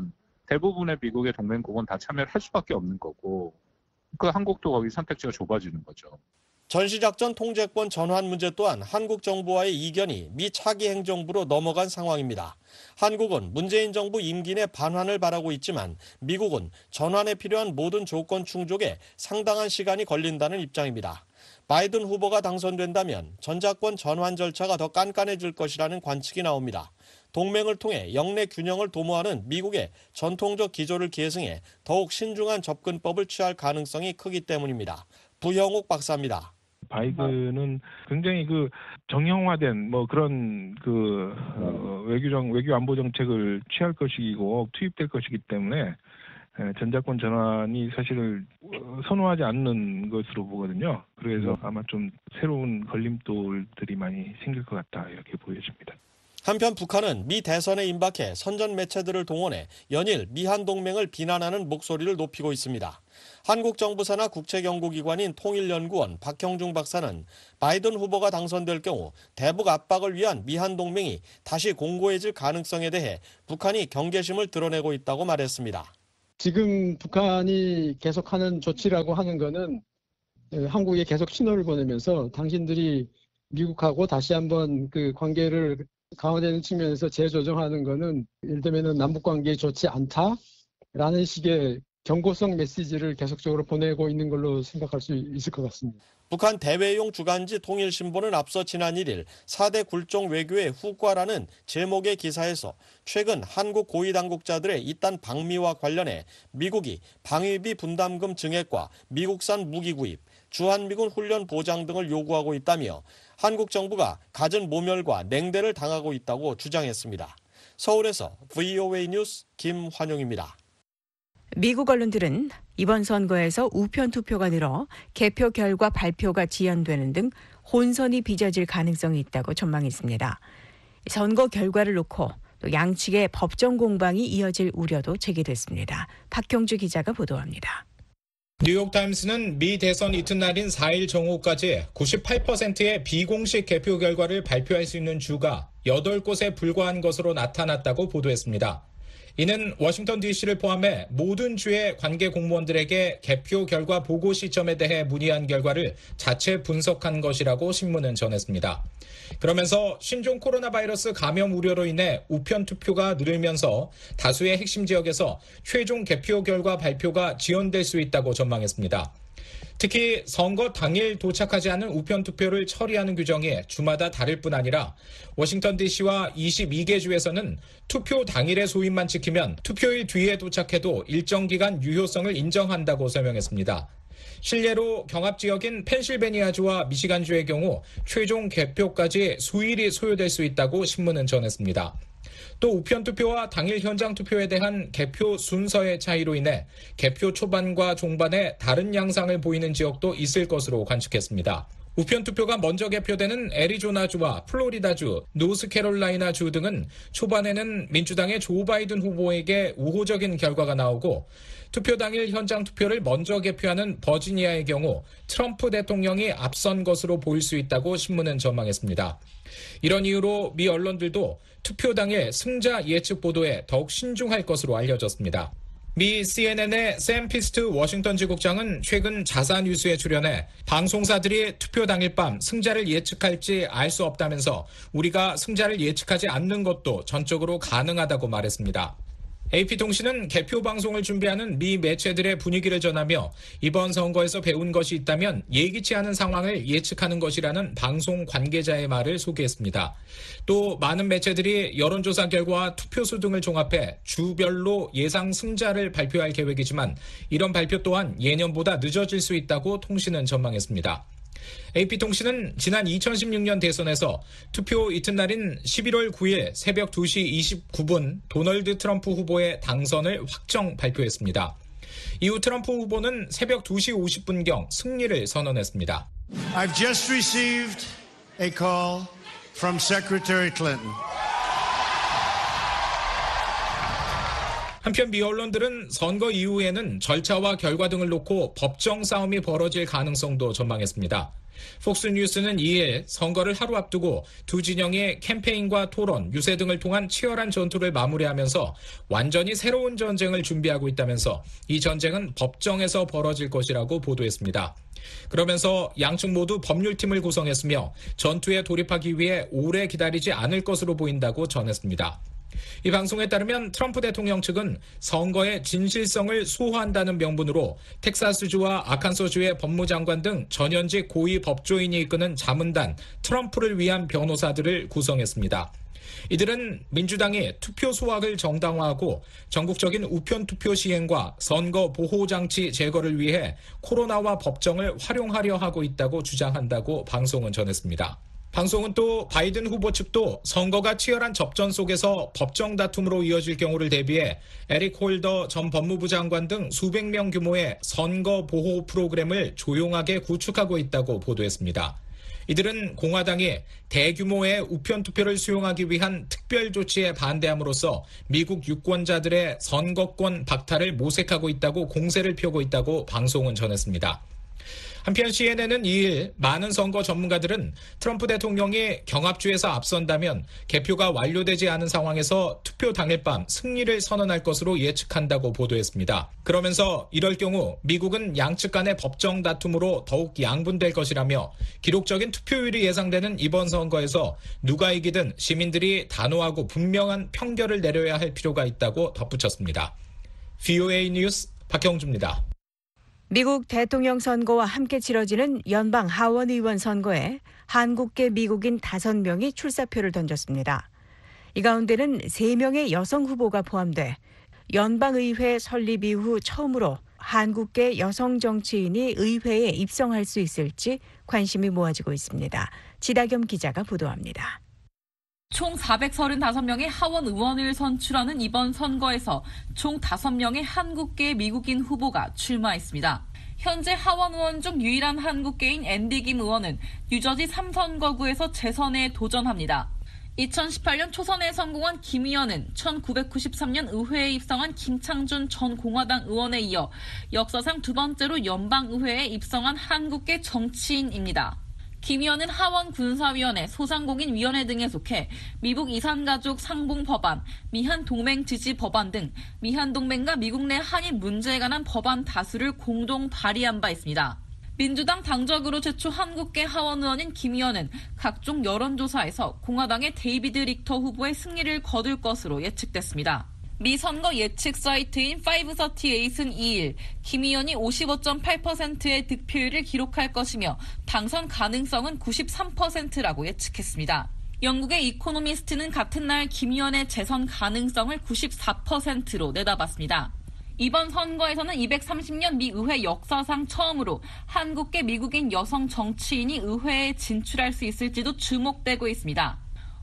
대부분의 미국의 동맹국은 다 참여를 할 수밖에 없는 거고 그 한국도 거기 선택지가 좁아지는 거죠. 전시작전 통제권 전환 문제 또한 한국 정부와의 이견이 미 차기 행정부로 넘어간 상황입니다. 한국은 문재인 정부 임기 내 반환을 바라고 있지만 미국은 전환에 필요한 모든 조건 충족에 상당한 시간이 걸린다는 입장입니다. 바이든 후보가 당선된다면 전자권 전환 절차가 더 깐깐해질 것이라는 관측이 나옵니다. 동맹을 통해 영내 균형을 도모하는 미국의 전통적 기조를 계승해 더욱 신중한 접근법을 취할 가능성이 크기 때문입니다. 부형욱 박사입니다. 바이든은 굉장히 그 정형화된 뭐 그런 그 어, 외교정 외교 안보 정책을 취할 것이고 투입될 것이기 때문에 전자권 전환이 사실을 선호하지 않는 것으로 보거든요. 그래서 아마 좀 새로운 걸림돌들이 많이 생길 것 같다 이렇게 보여집니다. 한편 북한은 미 대선에 임박해 선전 매체들을 동원해 연일 미한 동맹을 비난하는 목소리를 높이고 있습니다. 한국 정부 산하 국책연구기관인 통일연구원 박형중 박사는 바이든 후보가 당선될 경우 대북 압박을 위한 미한 동맹이 다시 공고해질 가능성에 대해 북한이 경계심을 드러내고 있다고 말했습니다. 지금 북한이 계속하는 조치라고 하는 거는 한국에 계속 신호를 보내면서 당신들이 미국하고 다시 한번 그 관계를 강화되는 측면에서 재조정하는 거는 예를 들면 남북 관계에 좋지 않다라는 식의 경고성 메시지를 계속적으로 보내고 있는 걸로 생각할 수 있을 것 같습니다. 북한 대외용 주간지 통일신보는 앞서 지난 일 일 사 대 굴종 외교의 후과라는 제목의 기사에서 최근 한국 고위당국자들의 이딴 방미와 관련해 미국이 방위비 분담금 증액과 미국산 무기 구입, 주한미군 훈련 보장 등을 요구하고 있다며 한국 정부가 갖은 모멸과 냉대를 당하고 있다고 주장했습니다. 서울에서 브이오에이 뉴스 김환용입니다. 미국 언론들은 이번 선거에서 우편 투표가 늘어 개표 결과 발표가 지연되는 등 혼선이 빚어질 가능성이 있다고 전망했습니다. 선거 결과를 놓고 또 양측의 법정 공방이 이어질 우려도 제기됐습니다. 박경주 기자가 보도합니다. 뉴욕타임스는 미 대선 이튿날인 사 일 정오까지 구십팔 퍼센트의 비공식 개표 결과를 발표할 수 있는 주가 여덟 곳에 불과한 것으로 나타났다고 보도했습니다. 이는 워싱턴 디씨를 포함해 모든 주의 관계 공무원들에게 개표 결과 보고 시점에 대해 문의한 결과를 자체 분석한 것이라고 신문은 전했습니다. 그러면서 신종 코로나 바이러스 감염 우려로 인해 우편 투표가 늘면서 다수의 핵심 지역에서 최종 개표 결과 발표가 지연될 수 있다고 전망했습니다. 특히 선거 당일 도착하지 않은 우편 투표를 처리하는 규정이 주마다 다를 뿐 아니라 워싱턴 디씨와 이십이 개 주에서는 투표 당일의 소임만 지키면 투표일 뒤에 도착해도 일정 기간 유효성을 인정한다고 설명했습니다. 실례로 경합 지역인 펜실베니아주와 미시간주의 경우 최종 개표까지 수일이 소요될 수 있다고 신문은 전했습니다. 또 우편 투표와 당일 현장 투표에 대한 개표 순서의 차이로 인해 개표 초반과 종반에 다른 양상을 보이는 지역도 있을 것으로 관측했습니다. 우편 투표가 먼저 개표되는 애리조나주와 플로리다주, 노스캐롤라이나주 등은 초반에는 민주당의 조 바이든 후보에게 우호적인 결과가 나오고 투표 당일 현장 투표를 먼저 개표하는 버지니아의 경우 트럼프 대통령이 앞선 것으로 보일 수 있다고 신문은 전망했습니다. 이런 이유로 미 언론들도 투표 당일 승자 예측 보도에 더욱 신중할 것으로 알려졌습니다. 미 씨엔엔의 샘 피스트 워싱턴 지국장은 최근 자사 뉴스에 출연해 방송사들이 투표 당일 밤 승자를 예측할지 알 수 없다면서 우리가 승자를 예측하지 않는 것도 전적으로 가능하다고 말했습니다. 에이피통신은 개표 방송을 준비하는 미 매체들의 분위기를 전하며 이번 선거에서 배운 것이 있다면 예기치 않은 상황을 예측하는 것이라는 방송 관계자의 말을 소개했습니다. 또 많은 매체들이 여론조사 결과와 투표수 등을 종합해 주별로 예상 승자를 발표할 계획이지만 이런 발표 또한 예년보다 늦어질 수 있다고 통신은 전망했습니다. 에이피통신은 지난 이천십육 년 대선에서 투표 이튿날인 십일월 구일 새벽 두 시 이십구 분 도널드 트럼프 후보의 당선을 확정 발표했습니다. 이후 트럼프 후보는 새벽 두 시 오십 분경 승리를 선언했습니다. I've just received a call from Secretary Clinton. 한편 미 언론들은 선거 이후에는 절차와 결과 등을 놓고 법정 싸움이 벌어질 가능성도 전망했습니다. 폭스뉴스는 이일 선거를 하루 앞두고 두 진영의 캠페인과 토론, 유세 등을 통한 치열한 전투를 마무리하면서 완전히 새로운 전쟁을 준비하고 있다면서 이 전쟁은 법정에서 벌어질 것이라고 보도했습니다. 그러면서 양측 모두 법률팀을 구성했으며 전투에 돌입하기 위해 오래 기다리지 않을 것으로 보인다고 전했습니다. 이 방송에 따르면 트럼프 대통령 측은 선거의 진실성을 수호한다는 명분으로 텍사스주와 아칸소주의 법무장관 등 전현직 고위 법조인이 이끄는 자문단 트럼프를 위한 변호사들을 구성했습니다. 이들은 민주당이 투표 소확을 정당화하고 전국적인 우편 투표 시행과 선거 보호장치 제거를 위해 코로나와 법정을 활용하려 하고 있다고 주장한다고 방송은 전했습니다. 방송은 또 바이든 후보 측도 선거가 치열한 접전 속에서 법정 다툼으로 이어질 경우를 대비해 에릭 홀더 전 법무부 장관 등 수백 명 규모의 선거 보호 프로그램을 조용하게 구축하고 있다고 보도했습니다. 이들은 공화당이 대규모의 우편 투표를 수용하기 위한 특별 조치에 반대함으로써 미국 유권자들의 선거권 박탈을 모색하고 있다고 공세를 펴고 있다고 방송은 전했습니다. 한편 씨엔엔은 이일 많은 선거 전문가들은 트럼프 대통령이 경합주에서 앞선다면 개표가 완료되지 않은 상황에서 투표 당일 밤 승리를 선언할 것으로 예측한다고 보도했습니다. 그러면서 이럴 경우 미국은 양측 간의 법정 다툼으로 더욱 양분될 것이라며 기록적인 투표율이 예상되는 이번 선거에서 누가 이기든 시민들이 단호하고 분명한 평결을 내려야 할 필요가 있다고 덧붙였습니다. 브이오에이 뉴스 박형주입니다. 미국 대통령 선거와 함께 치러지는 연방 하원의원 선거에 한국계 미국인 다섯 명이 출사표를 던졌습니다. 이 가운데는 세 명의 여성 후보가 포함돼 연방의회 설립 이후 처음으로 한국계 여성 정치인이 의회에 입성할 수 있을지 관심이 모아지고 있습니다. 지다겸 기자가 보도합니다. 총 사백삼십오 명의 하원 의원을 선출하는 이번 선거에서 총 다섯 명의 한국계 미국인 후보가 출마했습니다. 현재 하원 의원 중 유일한 한국계인 앤디 김 의원은 뉴저지 삼 선거구에서 재선에 도전합니다. 이천십팔 년 초선에 성공한 김 의원은 천구백구십삼 년 의회에 입성한 김창준 전 공화당 의원에 이어 역사상 두 번째로 연방의회에 입성한 한국계 정치인입니다. 김 의원은 하원 군사위원회, 소상공인위원회 등에 속해 미국 이산가족 상봉 법안, 미한 동맹 지지 법안 등 미한 동맹과 미국 내 한인 문제에 관한 법안 다수를 공동 발의한 바 있습니다. 민주당 당적으로 최초 한국계 하원 의원인 김 의원은 각종 여론조사에서 공화당의 데이비드 릭터 후보의 승리를 거둘 것으로 예측됐습니다. 미 선거 예측 사이트인 파이브서티에잇은 이일 김 의원이 오십오 점 팔 퍼센트의 득표율을 기록할 것이며 당선 가능성은 구십삼 퍼센트라고 예측했습니다. 영국의 이코노미스트는 같은 날 김 의원의 재선 가능성을 구십사 퍼센트로 내다봤습니다. 이번 선거에서는 이백삼십 년 미 의회 역사상 처음으로 한국계 미국인 여성 정치인이 의회에 진출할 수 있을지도 주목되고 있습니다.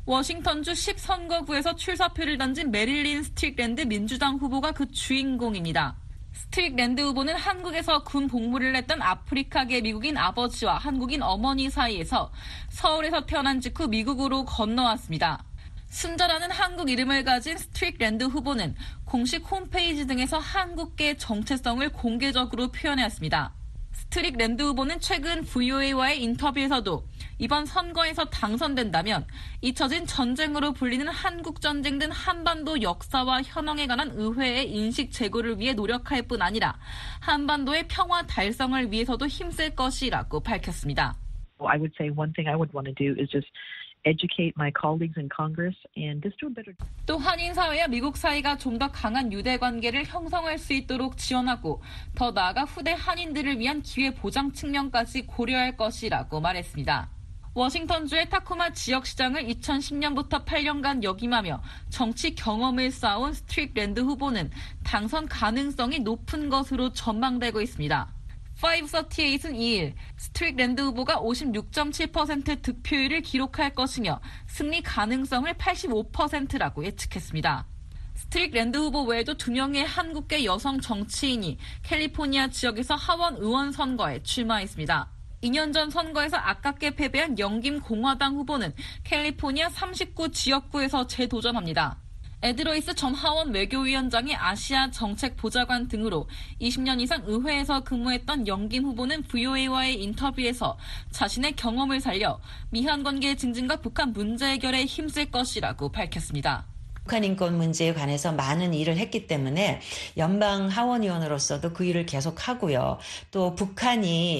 워싱턴주 십 선거구에서 출사표를 던진 메릴린 스트릭랜드 민주당 후보가 그 주인공입니다. 스트릭랜드 후보는 한국에서 군 복무를 했던 아프리카계 미국인 아버지와 한국인 어머니 사이에서 서울에서 태어난 직후 미국으로 건너왔습니다. 순자라는 한국 이름을 가진 스트릭랜드 후보는 공식 홈페이지 등에서 한국계 정체성을 공개적으로 표현했습니다. 스트릭랜드 후보는 최근 브이오에이와의 인터뷰에서도 이번 선거에서 당선된다면 잊혀진 전쟁으로 불리는 한국전쟁 등 한반도 역사와 현황에 관한 의회의 인식 제고를 위해 노력할 뿐 아니라 한반도의 평화 달성을 위해서도 힘쓸 것이라고 밝혔습니다. I would say one thing I would want to do is just educate my colleagues in Congress and just do a better. 또 한인 사회와 미국 사이가 좀 더 강한 유대 관계를 형성할 수 있도록 지원하고 더 나아가 후대 한인들을 위한 기회 보장 측면까지 고려할 것이라고 말했습니다. 워싱턴주의 타코마 지역시장을 이천십 년부터 팔 년간 역임하며 정치 경험을 쌓아온 스트릭랜드 후보는 당선 가능성이 높은 것으로 전망되고 있습니다. 파이브서티에잇은 이일 스트릭랜드 후보가 오십육 점 칠 퍼센트 득표율을 기록할 것이며 승리 가능성을 팔십오 퍼센트라고 예측했습니다. 스트릭랜드 후보 외에도 두 명의 한국계 여성 정치인이 캘리포니아 지역에서 하원 의원 선거에 출마했습니다. 이 년 전 선거에서 아깝게 패배한 영김 공화당 후보는 캘리포니아 삼십구 지역구에서 재도전합니다. 에드로이스 전 하원 외교위원장의 아시아 정책 보좌관 등으로 이십 년 이상 의회에서 근무했던 영김 후보는 브이오에이와의 인터뷰에서 자신의 경험을 살려 미한 관계 증진과 북한 문제 해결에 힘쓸 것이라고 밝혔습니다. 북한 인권 문제에 관해서 많은 일을 했기 때문에 연방 하원의원으로서도 그 일을 계속하고요. 또 북한이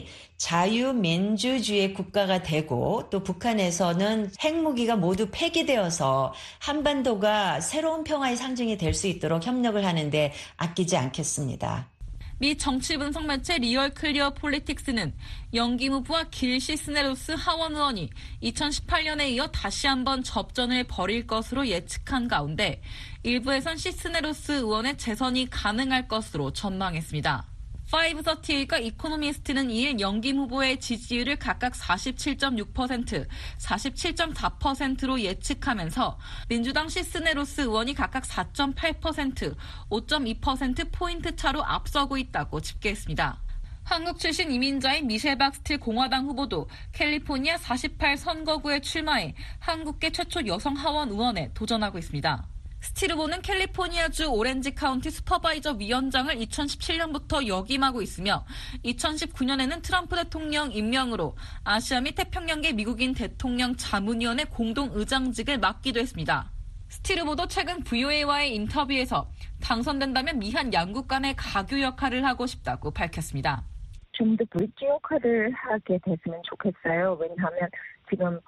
자유민주주의 국가가 되고 또 북한에서는 핵무기가 모두 폐기되어서 한반도가 새로운 평화의 상징이 될 수 있도록 협력을 하는데 아끼지 않겠습니다. 미 정치 분석 매체 리얼 클리어 폴리틱스는 영김 후보와 길 시스네로스 하원 의원이 이천십팔 년에 이어 다시 한번 접전을 벌일 것으로 예측한 가운데 일부에선 시스네로스 의원의 재선이 가능할 것으로 전망했습니다. 오백삼십팔과 이코노미스트는 이일 영김 후보의 지지율을 각각 사십칠 점 육 퍼센트, 사십칠 점 사 퍼센트로 예측하면서 민주당 시스네로스 의원이 각각 사 점 팔 퍼센트, 오 점 이 퍼센트 포인트 차로 앞서고 있다고 집계했습니다. 한국 출신 이민자인 미셸 박스틸 공화당 후보도 캘리포니아 사십팔 선거구에 출마해 한국계 최초 여성 하원 의원에 도전하고 있습니다. 스틸 후보는 캘리포니아주 오렌지 카운티 슈퍼바이저 위원장을 이천십칠 년부터 역임하고 있으며 이천십구 년에는 트럼프 대통령 임명으로 아시아 및 태평양계 미국인 대통령 자문위원회 공동의장직을 맡기도 했습니다. 스틸 후보도 최근 브이오에이와의 인터뷰에서 당선된다면 미한 양국 간의 가교 역할을 하고 싶다고 밝혔습니다. 좀 더 브릿지 역할을 하게 됐으면 좋겠어요. 왜냐하면 지금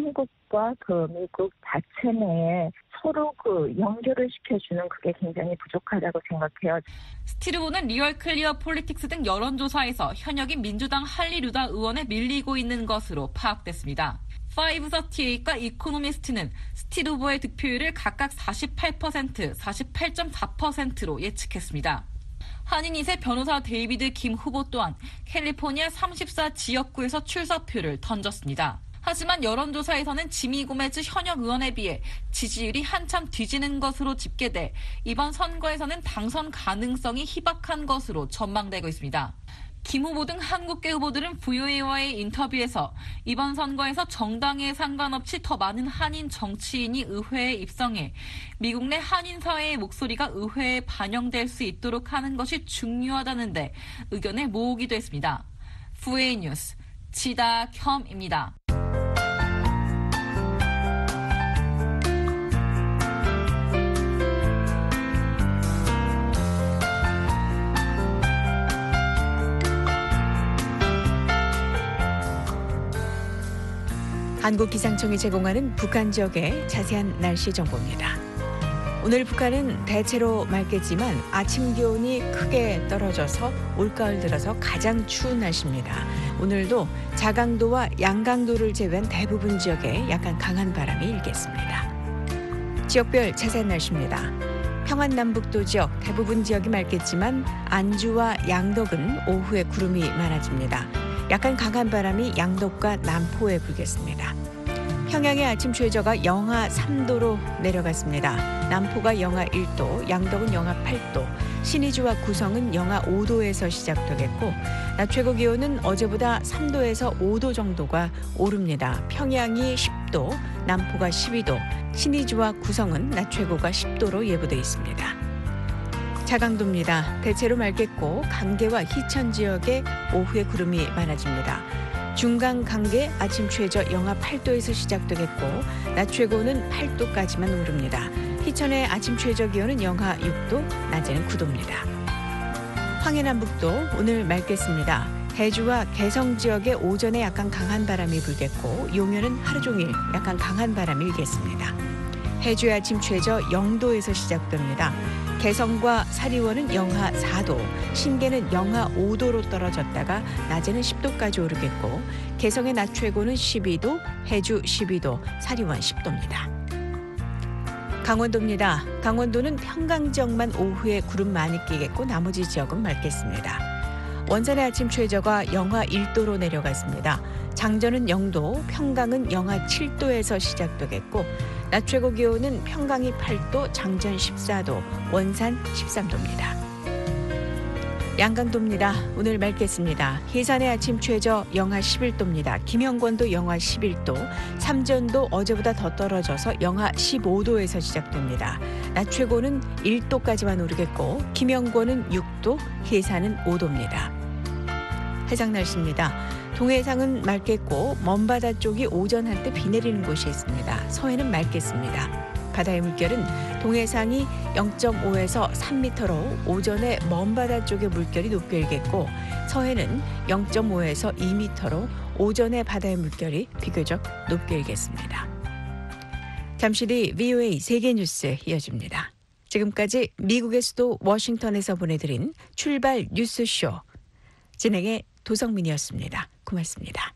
한국과 그 미국 자체 내에 서로 그 연결을 시켜주는 그게 굉장히 부족하다고 생각해요. 스틸 후보는 리얼 클리어 폴리틱스 등 여론조사에서 현역인 민주당 할리 류다 의원에 밀리고 있는 것으로 파악됐습니다. 오백삼십팔과 이코노미스트는 스틸 후보의 득표율을 각각 사십팔 퍼센트, 사십팔 점 사 퍼센트로 예측했습니다. 한인 이 세 변호사 데이비드 김 후보 또한 캘리포니아 삼십사 지역구에서 출사표를 던졌습니다. 하지만 여론조사에서는 지미 고메즈 현역 의원에 비해 지지율이 한참 뒤지는 것으로 집계돼 이번 선거에서는 당선 가능성이 희박한 것으로 전망되고 있습니다. 김 후보 등 한국계 후보들은 브이오에이와의 인터뷰에서 이번 선거에서 정당에 상관없이 더 많은 한인 정치인이 의회에 입성해 미국 내 한인 사회의 목소리가 의회에 반영될 수 있도록 하는 것이 중요하다는데 의견을 모으기도 했습니다. 브이오에이 뉴스 지다겸입니다. 한국기상청이 제공하는 북한 지역의 자세한 날씨 정보입니다. 오늘 북한은 대체로 맑겠지만 아침 기온이 크게 떨어져서 올가을 들어서 가장 추운 날씨입니다. 오늘도 자강도와 양강도를 제외한 대부분 지역에 약간 강한 바람이 일겠습니다. 지역별 자세한 날씨입니다. 평안남북도 지역 대부분 지역이 맑겠지만 안주와 양덕은 오후에 구름이 많아집니다. 약간 강한 바람이 양덕과 남포에 불겠습니다. 평양의 아침 최저가 영하 삼 도로 내려갔습니다. 남포가 영하 일 도, 양덕은 영하 팔 도, 신의주와 구성은 영하 오 도에서 시작되겠고 낮 최고 기온은 어제보다 삼 도에서 오 도 정도가 오릅니다. 평양이 십 도, 남포가 십이 도, 신의주와 구성은 낮 최고가 십 도로 예보돼 있습니다. 자강도입니다. 대체로 맑겠고 강계와 희천 지역에 오후에 구름이 많아집니다. 중강 강계 아침 최저 영하 팔 도에서 시작되겠고 낮 최고는 팔 도까지만 오릅니다. 희천의 아침 최저 기온은 영하 육 도, 낮에는 구 도입니다. 황해남북도 오늘 맑겠습니다. 해주와 개성 지역에 오전에 약간 강한 바람이 불겠고 용현은 하루 종일 약간 강한 바람이 일겠습니다. 해주의 아침 최저 영 도에서 시작됩니다. 개성과 사리원은 영하 사 도, 신계는 영하 오 도로 떨어졌다가 낮에는 십 도까지 오르겠고 개성의 낮 최고는 십이 도, 해주 십이 도, 사리원 십 도입니다. 강원도입니다. 강원도는 평강 지역만 오후에 구름 많이 끼겠고 나머지 지역은 맑겠습니다. 원산의 아침 최저가 영하 일 도로 내려갔습니다. 장전은 영 도, 평강은 영하 칠 도에서 시작되겠고 낮 최고 기온은 평강이 팔 도, 장전 십사 도, 원산 십삼 도입니다. 양강도입니다. 오늘 맑겠습니다. 해산의 아침 최저 영하 십일 도입니다. 김영권도 영하 십일 도, 삼전도 어제보다 더 떨어져서 영하 십오 도에서 시작됩니다. 낮 최고는 일 도까지만 오르겠고 김영권은 육 도, 해산은 오 도입니다. 해상 날씨입니다. 동해상은 맑겠고 먼바다 쪽이 오전 한때 비 내리는 곳이 있습니다. 서해는 맑겠습니다. 바다의 물결은 동해상이 영 점 오에서 삼 미터로 오전에 먼바다 쪽의 물결이 높게 일겠고 서해는 영 점 오에서 이 미터로 오전에 바다의 물결이 비교적 높게 일겠습니다. 잠시 뒤 브이오에이 세계뉴스 이어집니다. 지금까지 미국의 수도 워싱턴에서 보내드린 출발 뉴스쇼 진행의 도성민이었습니다. 고맙습니다.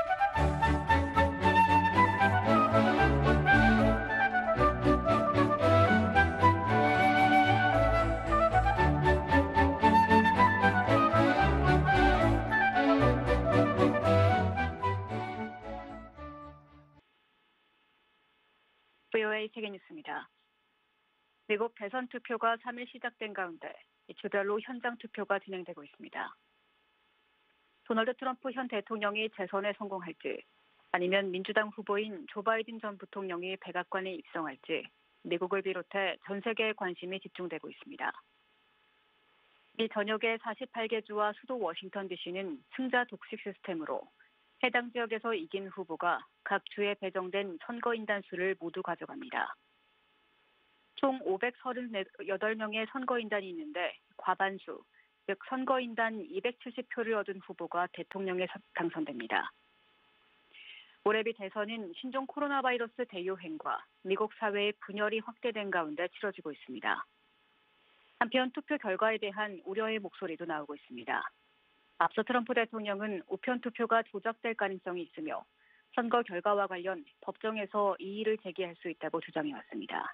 브이오에이 세계뉴스입니다. 미국 대선 투표가 삼 일 시작된 가운데 주별로 현장 투표가 진행되고 있습니다. 도널드 트럼프 현 대통령이 재선에 성공할지 아니면 민주당 후보인 조 바이든 전 부통령이 백악관에 입성할지 미국을 비롯해 전 세계의 관심이 집중되고 있습니다. 미 전역의 사십팔 개 주와 수도 워싱턴 디씨는 승자 독식 시스템으로 해당 지역에서 이긴 후보가 각 주에 배정된 선거인단 수를 모두 가져갑니다. 총 오백삼십팔 명의 선거인단이 있는데 과반수, 즉 선거인단 이백칠십 표를 얻은 후보가 대통령에 당선됩니다. 올해비 대선은 신종 코로나 바이러스 대유행과 미국 사회의 분열이 확대된 가운데 치러지고 있습니다. 한편 투표 결과에 대한 우려의 목소리도 나오고 있습니다. 앞서 트럼프 대통령은 우편 투표가 조작될 가능성이 있으며 선거 결과와 관련 법정에서 이의를 제기할 수 있다고 주장해왔습니다.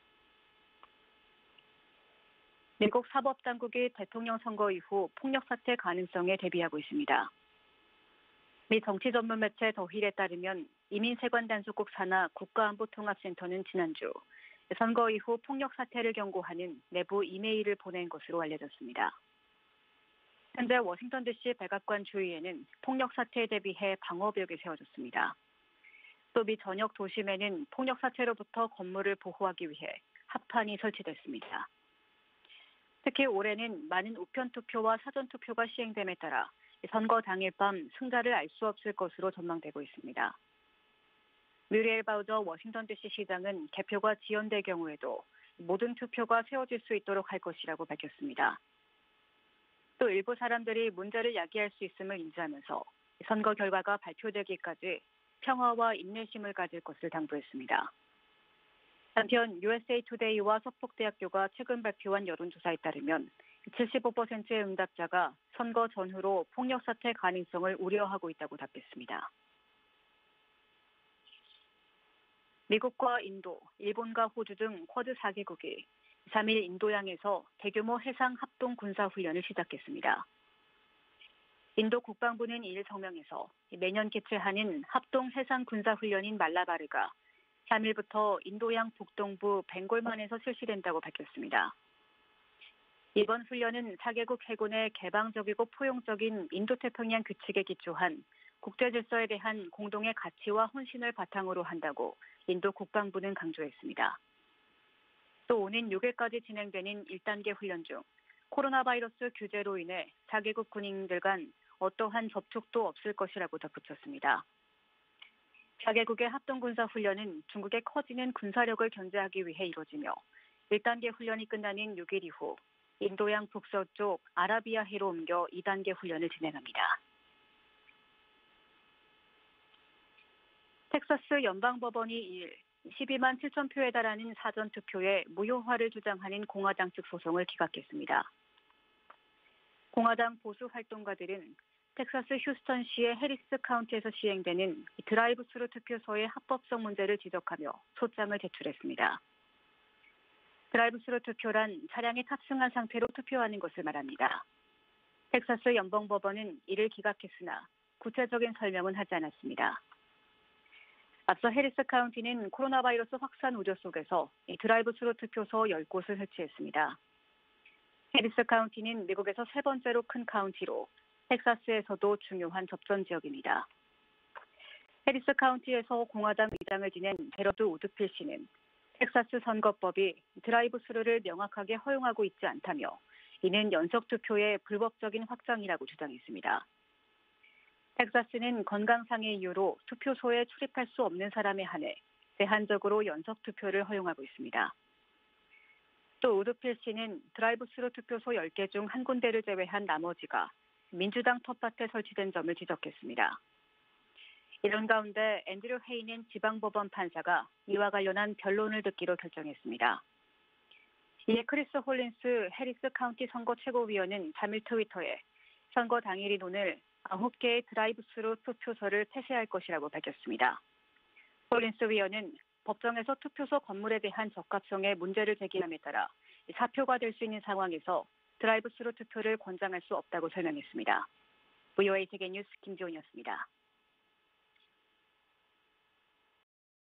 미국 사법당국이 대통령 선거 이후 폭력 사태 가능성에 대비하고 있습니다. 미 정치 전문 매체 더힐에 따르면 이민세관 단속국 산하 국가안보통합센터는 지난주 선거 이후 폭력 사태를 경고하는 내부 이메일을 보낸 것으로 알려졌습니다. 현재 워싱턴 디씨 백악관 주위에는 폭력 사태에 대비해 방어벽이 세워졌습니다. 또 미 전역 도심에는 폭력 사태로부터 건물을 보호하기 위해 합판이 설치됐습니다. 특히 올해는 많은 우편 투표와 사전 투표가 시행됨에 따라 선거 당일 밤 승자를 알 수 없을 것으로 전망되고 있습니다. 뮤리엘 바우저 워싱턴 디씨 시장은 개표가 지연될 경우에도 모든 투표가 세워질 수 있도록 할 것이라고 밝혔습니다. 또 일부 사람들이 문제를 야기할 수 있음을 인지하면서 선거 결과가 발표되기까지 평화와 인내심을 가질 것을 당부했습니다. 한편 유에스에이 투데이와 서폭대학교가 최근 발표한 여론조사에 따르면 칠십오 퍼센트의 응답자가 선거 전후로 폭력 사태 가능성을 우려하고 있다고 답했습니다. 미국과 인도, 일본과 호주 등 쿼드 사 개국이 삼 일 인도양에서 대규모 해상 합동 군사훈련을 시작했습니다. 인도 국방부는 이 일 성명에서 매년 개최하는 합동 해상 군사훈련인 말라바르가 삼 일부터 인도양 북동부 벵골만에서 실시된다고 밝혔습니다. 이번 훈련은 사 개국 해군의 개방적이고 포용적인 인도태평양 규칙에 기초한 국제 질서에 대한 공동의 가치와 헌신을 바탕으로 한다고 인도 국방부는 강조했습니다. 또 오는 육 일까지 진행되는 일 단계 훈련 중 코로나 바이러스 규제로 인해 사 개국 군인들 간 어떠한 접촉도 없을 것이라고 덧붙였습니다. 사 개국의 합동군사훈련은 중국의 커지는 군사력을 견제하기 위해 이루어지며 일 단계 훈련이 끝나는 육 일 이후 인도양 북서쪽 아라비아해로 옮겨 이 단계 훈련을 진행합니다. 텍사스 연방법원이 이 일 십이만 칠천 표에 달하는 사전투표의 무효화를 주장하는 공화당 측 소송을 기각했습니다. 공화당 보수 활동가들은 텍사스 휴스턴시의 해리스 카운티에서 시행되는 드라이브스루 투표소의 합법성 문제를 지적하며 소장을 제출했습니다. 드라이브스루 투표란 차량에 탑승한 상태로 투표하는 것을 말합니다. 텍사스 연방법원은 이를 기각했으나 구체적인 설명은 하지 않았습니다. 앞서 해리스 카운티는 코로나 바이러스 확산 우려 속에서 드라이브스루 투표소 열 곳을 설치했습니다. 해리스 카운티는 미국에서 세 번째로 큰 카운티로 텍사스에서도 중요한 접전 지역입니다. 해리스 카운티에서 공화당 의장을 지낸 제러드 우드필 씨는 텍사스 선거법이 드라이브 스루를 명확하게 허용하고 있지 않다며 이는 연속 투표의 불법적인 확장이라고 주장했습니다. 텍사스는 건강상의 이유로 투표소에 출입할 수 없는 사람에 한해 제한적으로 연속 투표를 허용하고 있습니다. 또 우드필 씨는 드라이브 스루 투표소 열 개 중 한 군데를 제외한 나머지가 민주당 텃밭에 설치된 점을 지적했습니다. 이런 가운데 앤드류 헤이넨 지방법원 판사가 이와 관련한 변론을 듣기로 결정했습니다. 이에 크리스 홀린스 해리스 카운티 선거 최고위원은 삼 일 트위터에 선거 당일인 오늘 아홉 개의 드라이브 스루 투표소를 폐쇄할 것이라고 밝혔습니다. 홀린스 위원은 법정에서 투표소 건물에 대한 적합성에 문제를 제기함에 따라 사표가 될 수 있는 상황에서 드라이브 스루 투표를 권장할 수 없다고 설명했습니다. 브이오에이 세계뉴스 김지훈이었습니다.